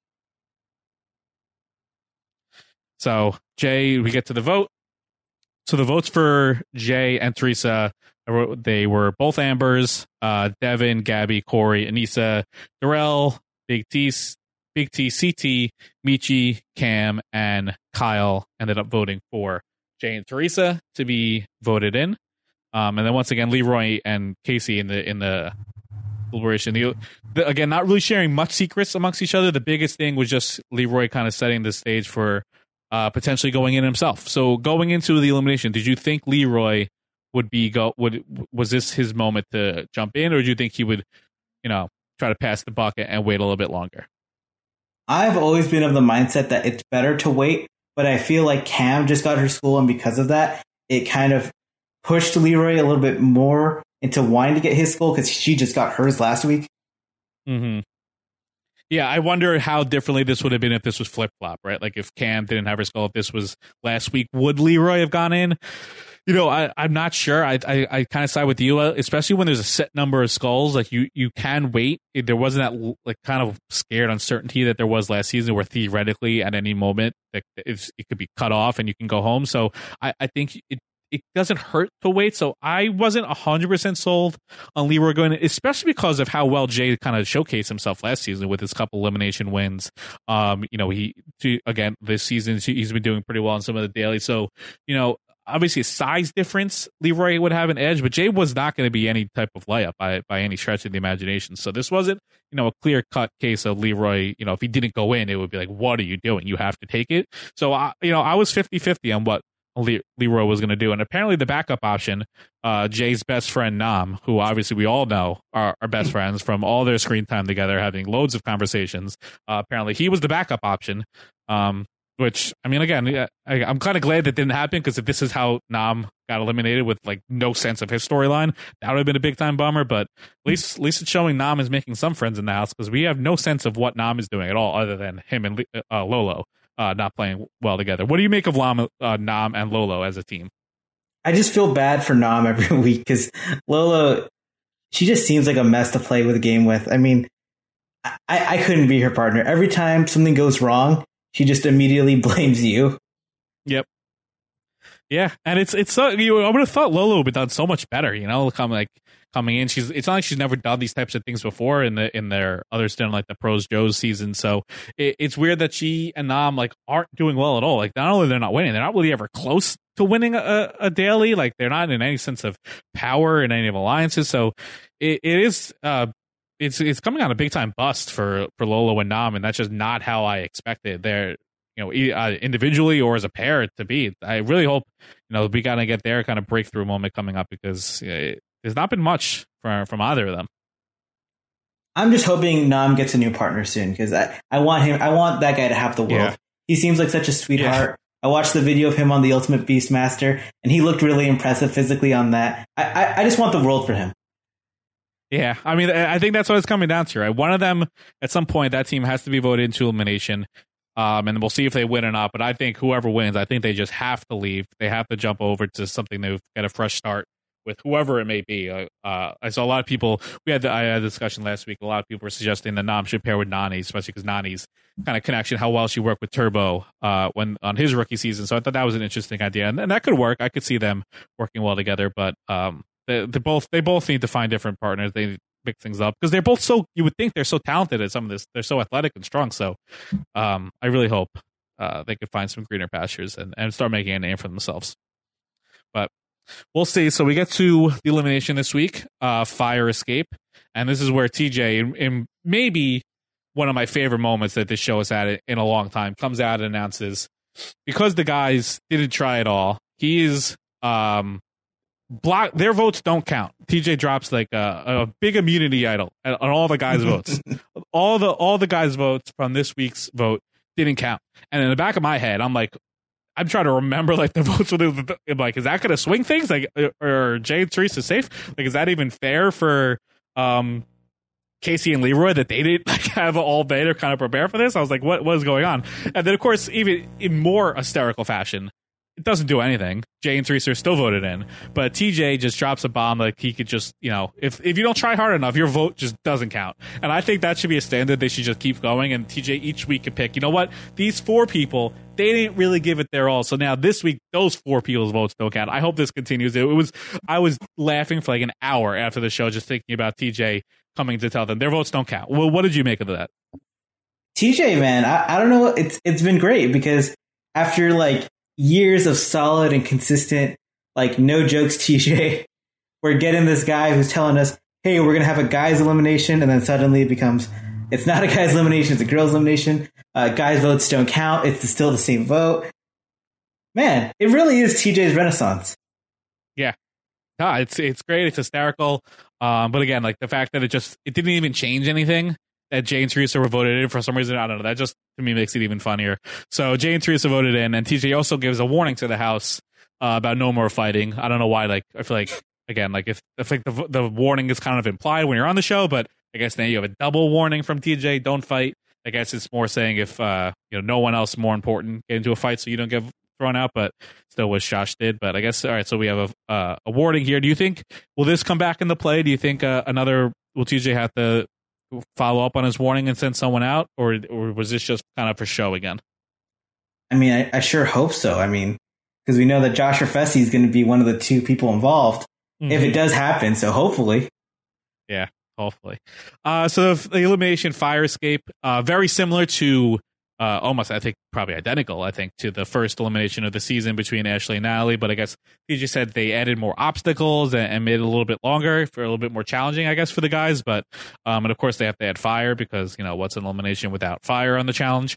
So Jay, we get to the vote. So the votes for Jay and Teresa, they were both Ambers, Devin, Gabby, Corey, Anissa, Darrell, Big T, CT, Michi, Cam, and Kyle ended up voting for Jay and Teresa to be voted in. And then once again, Leroy and Casey in the deliberation. Again, not really sharing much secrets amongst each other. The biggest thing was just Leroy kind of setting the stage for potentially going in himself. So going into the elimination, did you think Leroy was this his moment to jump in, or do you think he would, try to pass the bucket and wait a little bit longer? I've always been of the mindset that it's better to wait, but I feel like Cam just got her school, and because of that, it kind of pushed Leroy a little bit more into wanting to get his school because she just got hers last week. Mm-hmm. Yeah, I wonder how differently this would have been if this was flip-flop, right? Like if Cam didn't have her skull, if this was last week, would Leroy have gone in? I'm not sure. I kind of side with you, especially when there's a set number of skulls. Like you can wait. There wasn't that like kind of scared uncertainty that there was last season, where theoretically at any moment it could be cut off and you can go home. So I think it doesn't hurt to wait. So I wasn't 100% sold on Leroy going in, especially because of how well Jay kind of showcased himself last season with his couple elimination wins. This season he's been doing pretty well on some of the dailies. So, obviously a size difference, Leroy would have an edge, but Jay was not going to be any type of layup by any stretch of the imagination. So this wasn't, a clear-cut case of Leroy, if he didn't go in, it would be like, what are you doing? You have to take it. So, I was 50-50 on what Leroy was going to do. And apparently the backup option, Jay's best friend, Nam, who obviously we all know are best friends from all their screen time together, having loads of conversations. Apparently he was the backup option. Which, I mean, again, I'm kind of glad that didn't happen, because if this is how Nam got eliminated with like no sense of his storyline, that would have been a big time bummer. But at least it's showing Nam is making some friends in the house, because we have no sense of what Nam is doing at all, other than him and Lolo not playing well together. What do you make of Nam and Lolo as a team? I just feel bad for Nam every week, because Lolo, she just seems like a mess to play with a game with. I mean, I couldn't be her partner. Every time something goes wrong, she just immediately blames you. Yep. Yeah, and it's so, I would have thought Lolo would have done so much better. Coming in, it's not like she's never done these types of things before in their other stint, like the Pros Joe's season. So it's weird that she and Nam like aren't doing well at all. Like not only they're not winning, they're not really ever close to winning a daily. Like they're not in any sense of power in any of alliances. So it is. It's coming on a big time bust for Lolo and Nam, and that's just not how I expected their individually or as a pair to be. I really hope we gotta get their kind of breakthrough moment coming up, because there's not been much from either of them. I'm just hoping Nam gets a new partner soon, because I want that guy to have the world. Yeah. He seems like such a sweetheart. Yeah. I watched the video of him on the Ultimate Beastmaster, and he looked really impressive physically on that. I just want the world for him. Yeah, I mean, I think that's what it's coming down to, right? One of them, at some point, that team has to be voted into elimination, and we'll see if they win or not. But I think whoever wins, I think they just have to leave. They have to jump over to something new, get a fresh start with whoever it may be. I saw a lot of people. I had a discussion last week. A lot of people were suggesting that Nam should pair with Nani, especially because Nani's kind of connection, how well she worked with Turbo when on his rookie season. So I thought that was an interesting idea, and that could work. I could see them working well together, but they both need to find different partners. They mix things up because they're both so. You would think they're so talented at some of this. They're so athletic and strong. So I really hope they could find some greener pastures and start making a name for themselves. But we'll see. So we get to the elimination this week, Fire Escape. And this is where TJ, in maybe one of my favorite moments that this show has had in a long time, comes out and announces, because the guys didn't try at all, he's their votes don't count. TJ drops like a big immunity idol on all the guys' votes. All the guys' votes from this week's vote didn't count. And in the back of my head, I'm trying to remember like the votes. I'm like, is that going to swing things? Like, or Jay and Teresa safe? Like, is that even fair for Casey and Leroy that they didn't like have all day to kind of prepare for this? I was like, what is going on? And then of course, even in more hysterical fashion, it doesn't do anything. Jay and Teresa are still voted in, but TJ just drops a bomb like he could just, if you don't try hard enough, your vote just doesn't count. And I think that should be a standard. They should just keep going, and TJ each week can pick, you know what, these 4 people, they didn't really give it their all. So now this week, those 4 people's votes don't count. I hope this continues. I was laughing for like an hour after the show just thinking about TJ coming to tell them their votes don't count. Well, what did you make of that? TJ, man, I don't know. It's been great because after like years of solid and consistent, like no jokes TJ, we're getting this guy who's telling us, hey, we're going to have a guy's elimination. And then suddenly it becomes, it's not a guy's elimination, it's a girl's elimination. Guys' votes don't count. It's still the same vote. Man, it really is TJ's renaissance. Yeah. No, it's great. It's hysterical. But again, like the fact that it didn't even change anything, that Jay and Teresa were voted in for some reason. I don't know. That just, to me, makes it even funnier. So Jay and Teresa voted in, and TJ also gives a warning to the house about no more fighting. I don't know why. Like, I feel like, again, like if like the warning is kind of implied when you're on the show, but I guess now you have a double warning from TJ, don't fight. I guess it's more saying if no one else more important get into a fight so you don't get thrown out, but still what Josh did. But I guess, all right, so we have a warning here. Do you think, will this come back into play? Do you think will TJ have to follow up on his warning and send someone out, or was this just kind of for show again? I mean, I sure hope so. I mean, because we know that Josh Fessy is going to be one of the 2 people involved if it does happen. So hopefully. Yeah, hopefully. So the elimination, Fire Escape, very similar to almost, I think, probably identical, to the first elimination of the season between Ashley and Natalie. But I guess TJ said they added more obstacles and made it a little bit longer, for a little bit more challenging, I guess, for the guys. But and of course they have to add fire because, what's an elimination without fire on the challenge?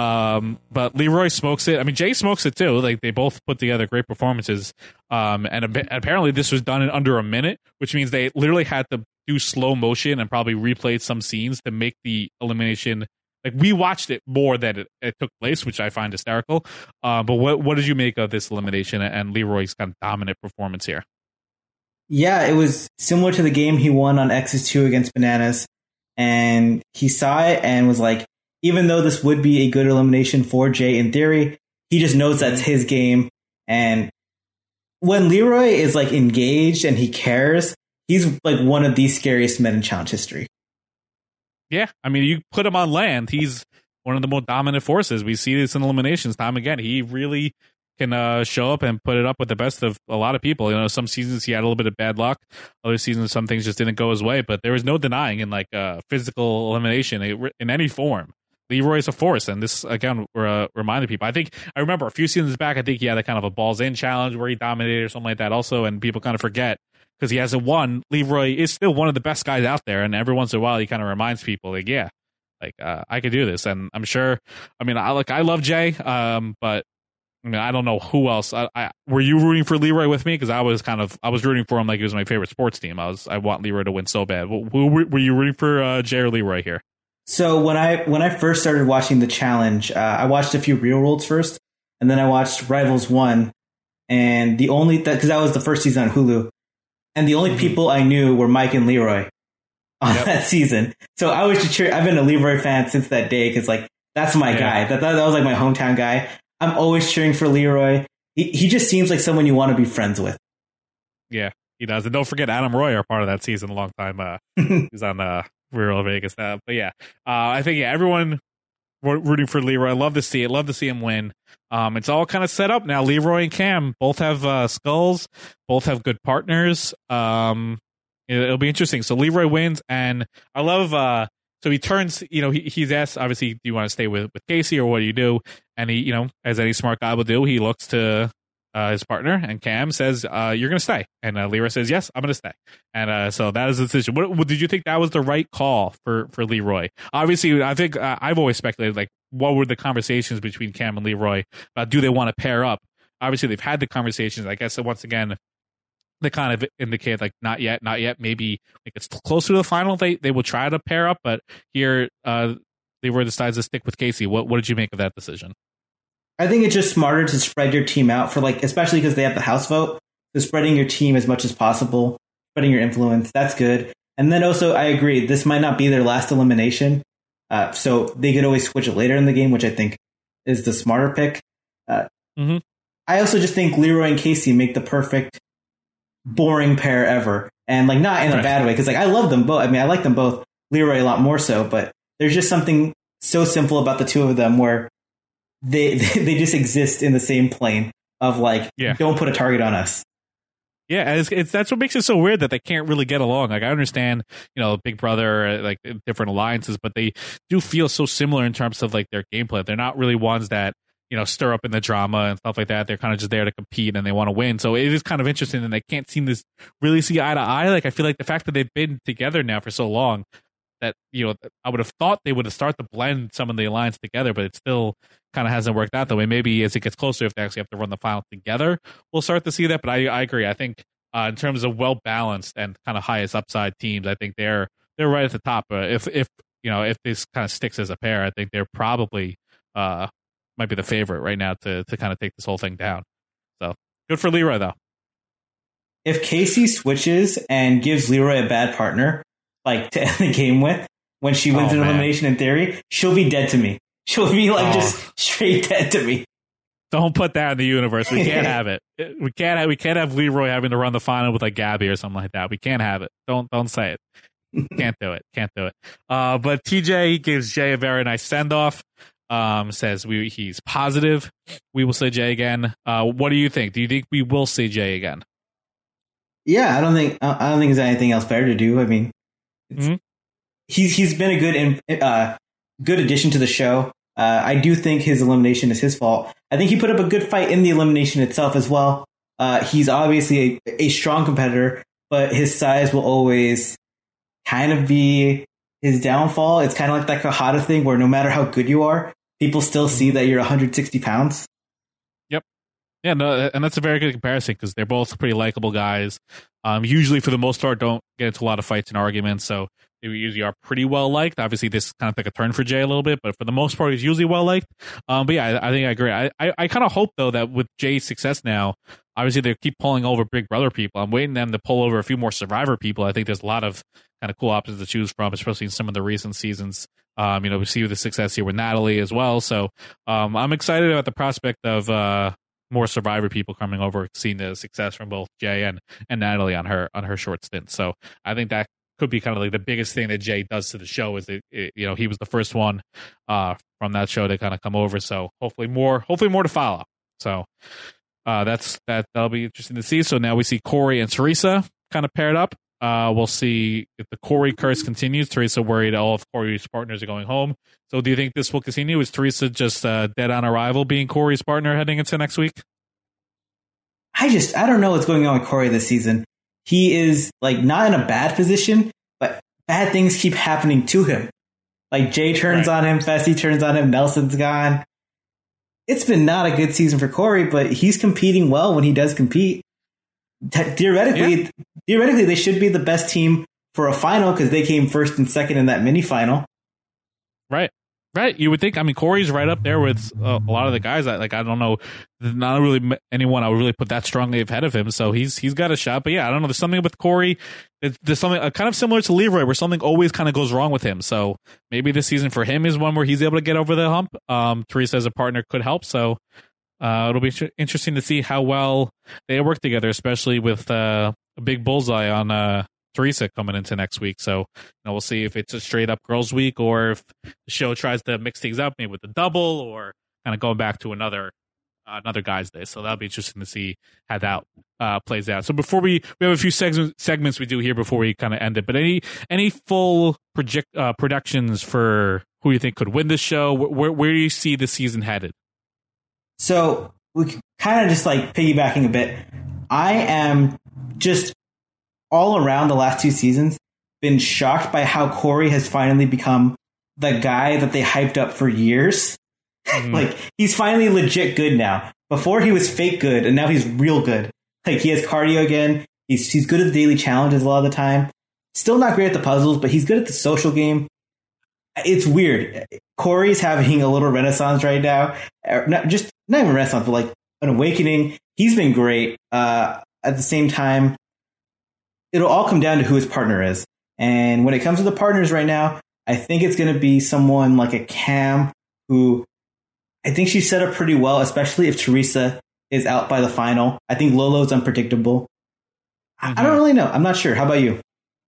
But Leroy smokes it. I mean, Jay smokes it too. Like, they both put together great performances. And apparently this was done in under a minute, which means they literally had to do slow motion and probably replayed some scenes to make the elimination. Like, we watched it more than it took place, which I find hysterical. But what did you make of this elimination and Leroy's kind of dominant performance here? Yeah, it was similar to the game he won on X's 2 against Bananas. And he saw it and was like, even though this would be a good elimination for Jay in theory, he just knows that's his game. And when Leroy is like engaged and he cares, he's like one of the scariest men in challenge history. Yeah, I mean, you put him on land, he's one of the more dominant forces. We see this in eliminations time again. He really can show up and put it up with the best of a lot of people. Some seasons he had a little bit of bad luck. Other seasons, some things just didn't go his way. But there was no denying in like physical elimination in any form, Leroy's a force. And this, again, reminded people. I remember a few seasons back, I think he had a kind of a balls in challenge where he dominated or something like that also. And people kind of forget, because he hasn't won. Leroy is still one of the best guys out there, and every once in a while he kind of reminds people, like, yeah, like I could do this. And I'm sure. I mean, I love Jay, but I mean, I don't know who else. Were you rooting for Leroy with me? Because I was rooting for him like it was my favorite sports team. I want Leroy to win so bad. Were you rooting for Jay or Leroy here? So when I first started watching the challenge, I watched a few Real Worlds first, and then I watched Rivals 1, and because that was the first season on Hulu. And the only people I knew were Mike and Leroy on that season. So I was just cheering. I've been a Leroy fan since that day because, like, that's my guy. That was like my hometown guy. I'm always cheering for Leroy. He just seems like someone you want to be friends with. Yeah. He does. And don't forget Adam Roy are part of that season a long time. He's on Real Vegas now. But yeah, I think everyone rooting for Leroy. I love to see it. Love to see him win. It's all kind of set up now. Leroy and Cam both have skulls. Both have good partners. It'll be interesting. So Leroy wins, and I love. So he turns. He's asked, obviously, do you want to stay with Casey or what do you do? And he, as any smart guy will do, he looks to his partner, and Cam says, "You're going to stay." And Leroy says, "Yes, I'm going to stay." And so that is the decision. What did you think that was the right call for Leroy? Obviously, I think I've always speculated, like, what were the conversations between Cam and Leroy about? Do they want to pair up? Obviously, they've had the conversations. I guess once again, they kind of indicate like not yet. Maybe like it's closer to the final. They will try to pair up, but here Leroy decides to stick with Casey. What did you make of that decision? I think it's just smarter to spread your team out for especially because they have the house vote. So spreading your team as much as possible, spreading your influence, that's good. And then also, I agree, this might not be their last elimination. So they could always switch it later in the game, which I think is the smarter pick. I also just think Leroy and Casey make the perfect boring pair ever. And not in a bad way, because I love them both. I mean, I like them both. Leroy a lot more so, but there's just something so simple about the two of them where they just exist in the same plane of don't put a target on us. Yeah, it's that's what makes it so weird that they can't really get along. I understand, Big Brother, different alliances, but they do feel so similar in terms of their gameplay. They're not really ones that stir up in the drama and stuff like that. They're kind of just there to compete and they want to win. So it is kind of interesting that they can't seem to really see eye to eye. I feel like the fact that they've been together now for so long, that I would have thought they would have started to blend some of the alliance together, but it still kind of hasn't worked out that way. Maybe as it gets closer, if they actually have to run the final together, we'll start to see that. But I agree. I think in terms of well balanced and kind of highest upside teams, I think they're right at the top. If this kind of sticks as a pair, I think they're probably might be the favorite right now to kind of take this whole thing down. So good for Leroy though. If Casey switches and gives Leroy a bad partner, to end the game with, when she wins an elimination in theory, she'll be dead to me. She'll be just straight dead to me. Don't put that in the universe. We can't have it. We can't have Leroy having to run the final with Gabby or something like that. We can't have it. Don't say it. Can't do it. But TJ gives Jay a very nice send off. Says he's positive. We will see Jay again. What do you think? Do you think we will see Jay again? Yeah, I don't think there's anything else better to do. I mean, he's been a good addition to the show. I do think his elimination is his fault. I think he put up a good fight in the elimination itself as well. He's obviously a strong competitor, but his size will always kind of be his downfall. It's kind of like that Kahada thing where no matter how good you are, people still see that you're 160 pounds. Yep. Yeah, no, and that's a very good comparison because they're both pretty likable guys. Usually, for the most part, don't get into a lot of fights and arguments, so they usually are pretty well liked. Obviously, this kind of took a turn for Jay a little bit, but for the most part, he's usually well liked. But yeah, I think I agree. I kind of hope though that with Jay's success now, obviously they keep pulling over Big Brother people. I'm waiting them to pull over a few more Survivor people. I think there's a lot of kind of cool options to choose from, especially in some of the recent seasons. We see the success here with Natalie as well. So I'm excited about the prospect of more Survivor people coming over, seeing the success from both Jay and Natalie on her short stint. So I think that could be kind of the biggest thing that Jay does to the show is that he was the first one from that show to kind of come over. So hopefully more to follow. So that'll be interesting to see. So now we see Corey and Teresa kind of paired up. We'll see if the Corey curse continues. Teresa worried all of Corey's partners are going home. So do you think this will continue? Is Teresa just dead on arrival being Corey's partner heading into next week? I don't know what's going on with Corey this season. He is not in a bad position, but bad things keep happening to him. Jay turns on him, Fessy turns on him, Nelson's gone. It's been not a good season for Corey, but he's competing well when he does compete. Theoretically, they should be the best team for a final because they came first and second in that mini final. Right. You would think. I mean, Corey's right up there with a lot of the guys. I don't know, not really anyone I would really put that strongly ahead of him. So he's got a shot. But yeah, I don't know. There's something with Corey. There's something kind of similar to Leroy, where something always kind of goes wrong with him. So maybe this season for him is one where he's able to get over the hump. Teresa as a partner could help. So it'll be interesting to see how well they work together, especially with big bullseye on Teresa coming into next week. So we'll see if it's a straight up girls week or if the show tries to mix things up, maybe with the double or kind of going back to another guys' day. So that'll be interesting to see how that plays out. So before we have a few segments we do here before we kind of end it. But any full predictions for who you think could win this show? Where do you see the season headed? So we kind of just like piggybacking a bit. I am just all around the last 2 seasons been shocked by how Corey has finally become the guy that they hyped up for years. Mm-hmm. Like, he's finally legit good now. Before he was fake good, and now he's real good. Like, he has cardio again. He's good at the daily challenges a lot of the time. Still not great at the puzzles, but he's good at the social game. It's weird. Corey's having a little renaissance right now. Not even renaissance, but like an awakening. He's been great. At the same time, it'll all come down to who his partner is. And when it comes to the partners right now, I think it's going to be someone like a Cam, who I think she's set up pretty well, especially if Teresa is out by the final. I think Lolo's unpredictable. Mm-hmm. I don't really know. I'm not sure. How about you?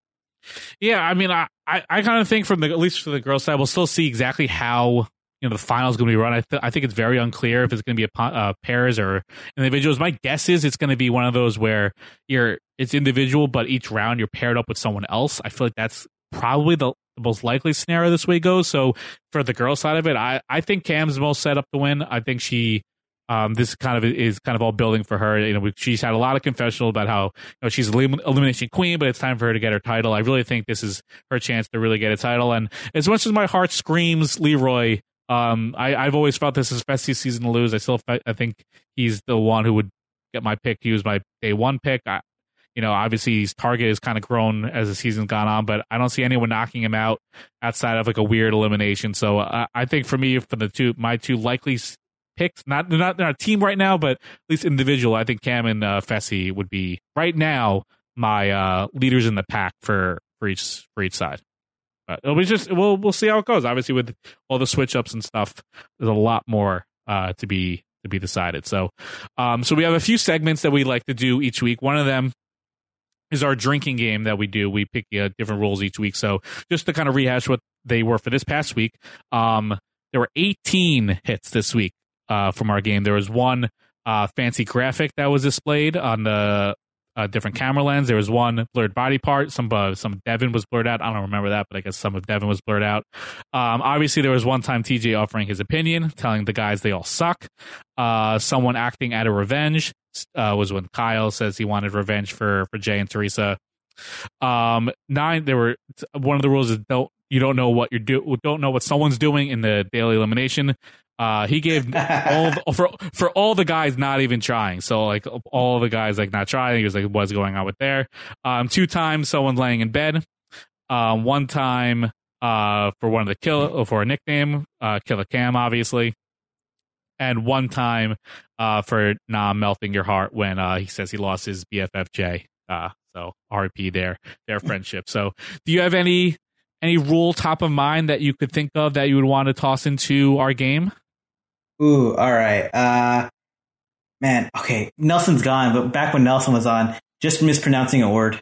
Yeah, I mean, I kind of think from at least for the girls' side, we'll still see exactly how the final is going to be run. I think it's very unclear if it's going to be pairs or individuals. My guess is it's going to be one of those where it's individual, but each round you're paired up with someone else. I feel like that's probably the most likely scenario this way goes. So for the girls' side of it, I think Cam's most set up to win. I think she. This is kind of all building for her. She's had a lot of confessional about how she's elimination queen, but it's time for her to get her title. I really think this is her chance to really get a title. And as much as my heart screams Leroy, I've always felt this is Fessy's season to lose. I think he's the one who would get my pick. He was my day one pick. Obviously his target has kind of grown as the season's gone on, but I don't see anyone knocking him out outside of like a weird elimination. So I think for me, for my two likely picks, they're not a team right now, but at least individual, I think Cam and Fessy would be right now my leaders in the pack for each side. But it'll be we'll see how it goes. Obviously, with all the switch ups and stuff, there's a lot more to be decided. So we have a few segments that we like to do each week. One of them is our drinking game that we do. We pick different rules each week. So just to kind of rehash what they were for this past week, there were 18 hits this week. From our game. There was one fancy graphic that was displayed on the different camera lens. There was one blurred body part. Some Devin was blurred out. I don't remember that, but I guess some of Devin was blurred out. Obviously, there was one time TJ offering his opinion, telling the guys they all suck. Someone acting out of revenge was when Kyle says he wanted revenge for Jay and Teresa. 9. There were one of the rules is don't know what someone's doing in the daily elimination. He gave for all the guys not even trying. So like all the guys like not trying. He was like, what's going on with there? 2 times someone laying in bed. 1 time for one of the for a nickname, Killer Cam, obviously. And 1 time for Nam melting your heart when he says he lost his BFF Jay. So RIP their friendship. So do you have any rule top of mind that you could think of that you would want to toss into our game? Ooh, all right. Man, okay. Nelson's gone, but back when Nelson was on, just mispronouncing a word.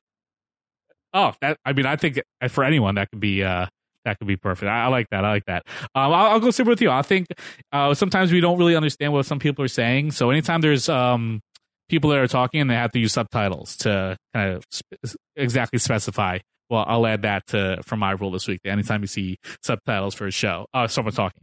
Oh, I think for anyone that could be perfect. I like that. I'll go sit with you. I think sometimes we don't really understand what some people are saying. So anytime there's people that are talking and they have to use subtitles to kind of exactly specify. Well, I'll add that for my rule this week. Anytime you see subtitles for a show, someone talking,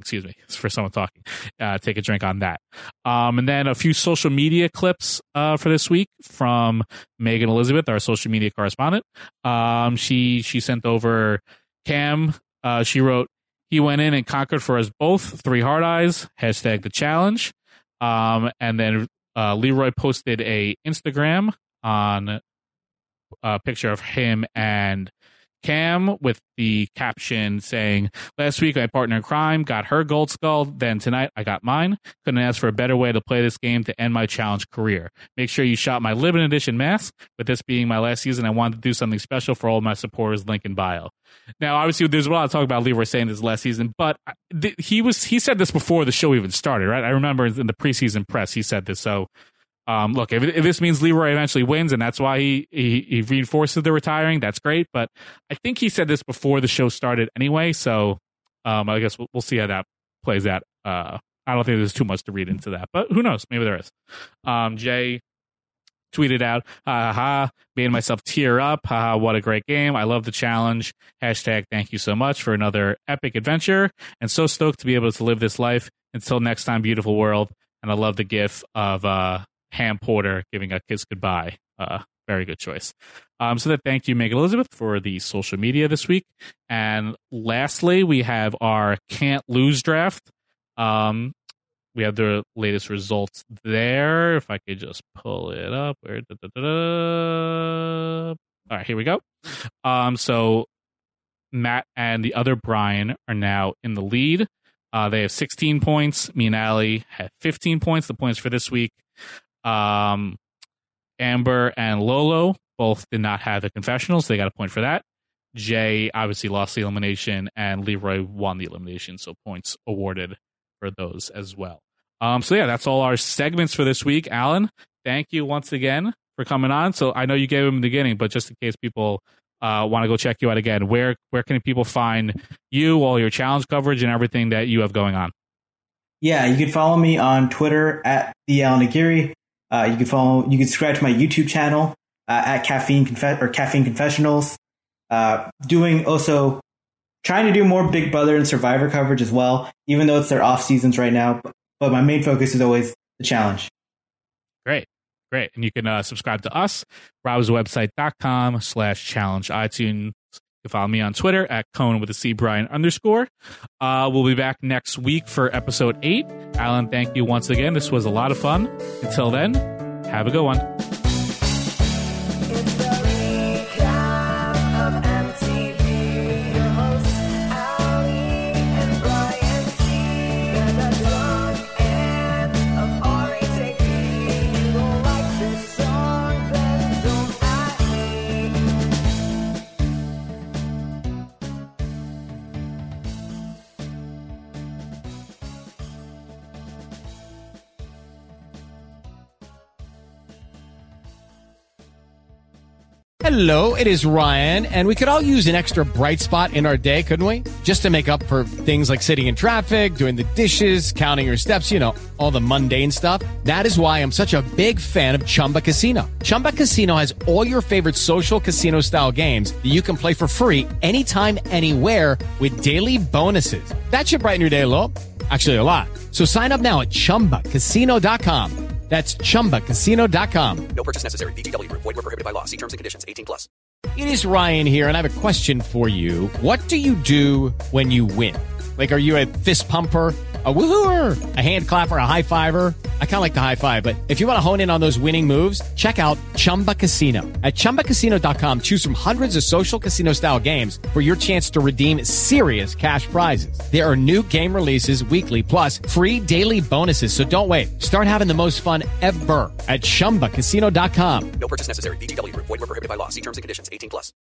take a drink on that. And then a few social media clips for this week from Megan Elizabeth, our social media correspondent. She sent over Cam. She wrote, he went in and conquered for us both. 3 hard eyes. # the challenge. And then Leroy posted a Instagram on a picture of him and Cam with the caption saying, last week my partner in crime got her gold skull, then tonight I got mine. Couldn't ask for a better way to play this game to end my challenge career. Make sure you shop my limited edition mask. With this being my last season, I wanted to do something special for all my supporters. Link in bio. Now, obviously, there's a lot of talk about Leroy saying this last season, but he said this before the show even started, right? I remember in the preseason press he said this. So Look, if this means Leroy eventually wins and that's why he reinforces the retiring, that's great. But I think he said this before the show started anyway, so I guess we'll see how that plays out. I don't think there's too much to read into that, but who knows? Maybe there is. Jay tweeted out, made myself tear up. What a great game. I love the challenge. Hashtag thank you so much for another epic adventure. And so stoked to be able to live this life. Until next time, beautiful world. And I love the gif of Ham Porter giving a kiss goodbye. Very good choice. So thank you, Megan Elizabeth, for the social media this week. And lastly, we have our Can't Lose draft. We have the latest results there. If I could just pull it up. All right, here we go. So Matt and the other Brian are now in the lead. They have 16 points. Me and Allie have 15 points. The points for this week. Amber and Lolo both did not have the confessionals. So they got a point for that. Jay obviously lost the elimination, and Leroy won the elimination. So points awarded for those as well. So yeah, that's all our segments for this week. Alan, thank you once again for coming on. So I know you gave them in the beginning, but just in case people want to go check you out again, where can people find you, all your challenge coverage, and everything that you have going on? Yeah, you can follow me on Twitter at the Alan Aguirre. You can subscribe to my YouTube channel at Caffeine Confessionals. Trying to do more Big Brother and Survivor coverage as well, even though it's their off seasons right now. But my main focus is always the challenge. Great. And you can subscribe to us, robswebsite.com/challenge iTunes. You can follow me on Twitter at Cohen with a C Brian _. We'll be back next week for episode 8. Alan, thank you once again. This was a lot of fun. Until then, have a good one. Hello, it is Ryan, and we could all use an extra bright spot in our day, couldn't we? Just to make up for things like sitting in traffic, doing the dishes, counting your steps, all the mundane stuff. That is why I'm such a big fan of Chumba Casino. Chumba Casino has all your favorite social casino-style games that you can play for free anytime, anywhere with daily bonuses. That should brighten your day a little. Actually, a lot. So sign up now at ChumbaCasino.com. That's ChumbaCasino.com. No purchase necessary. VGW Group. Void where prohibited by law. See terms and conditions. 18+. It is Ryan here, and I have a question for you. What do you do when you win? Like, are you a fist pumper, a woohooer, a hand clapper, a high fiver? I kind of like the high five, but if you want to hone in on those winning moves, check out Chumba Casino. At ChumbaCasino.com, choose from hundreds of social casino-style games for your chance to redeem serious cash prizes. There are new game releases weekly, plus free daily bonuses, so don't wait. Start having the most fun ever at ChumbaCasino.com. No purchase necessary. VGW Group. Void where prohibited by law. See terms and conditions. 18+.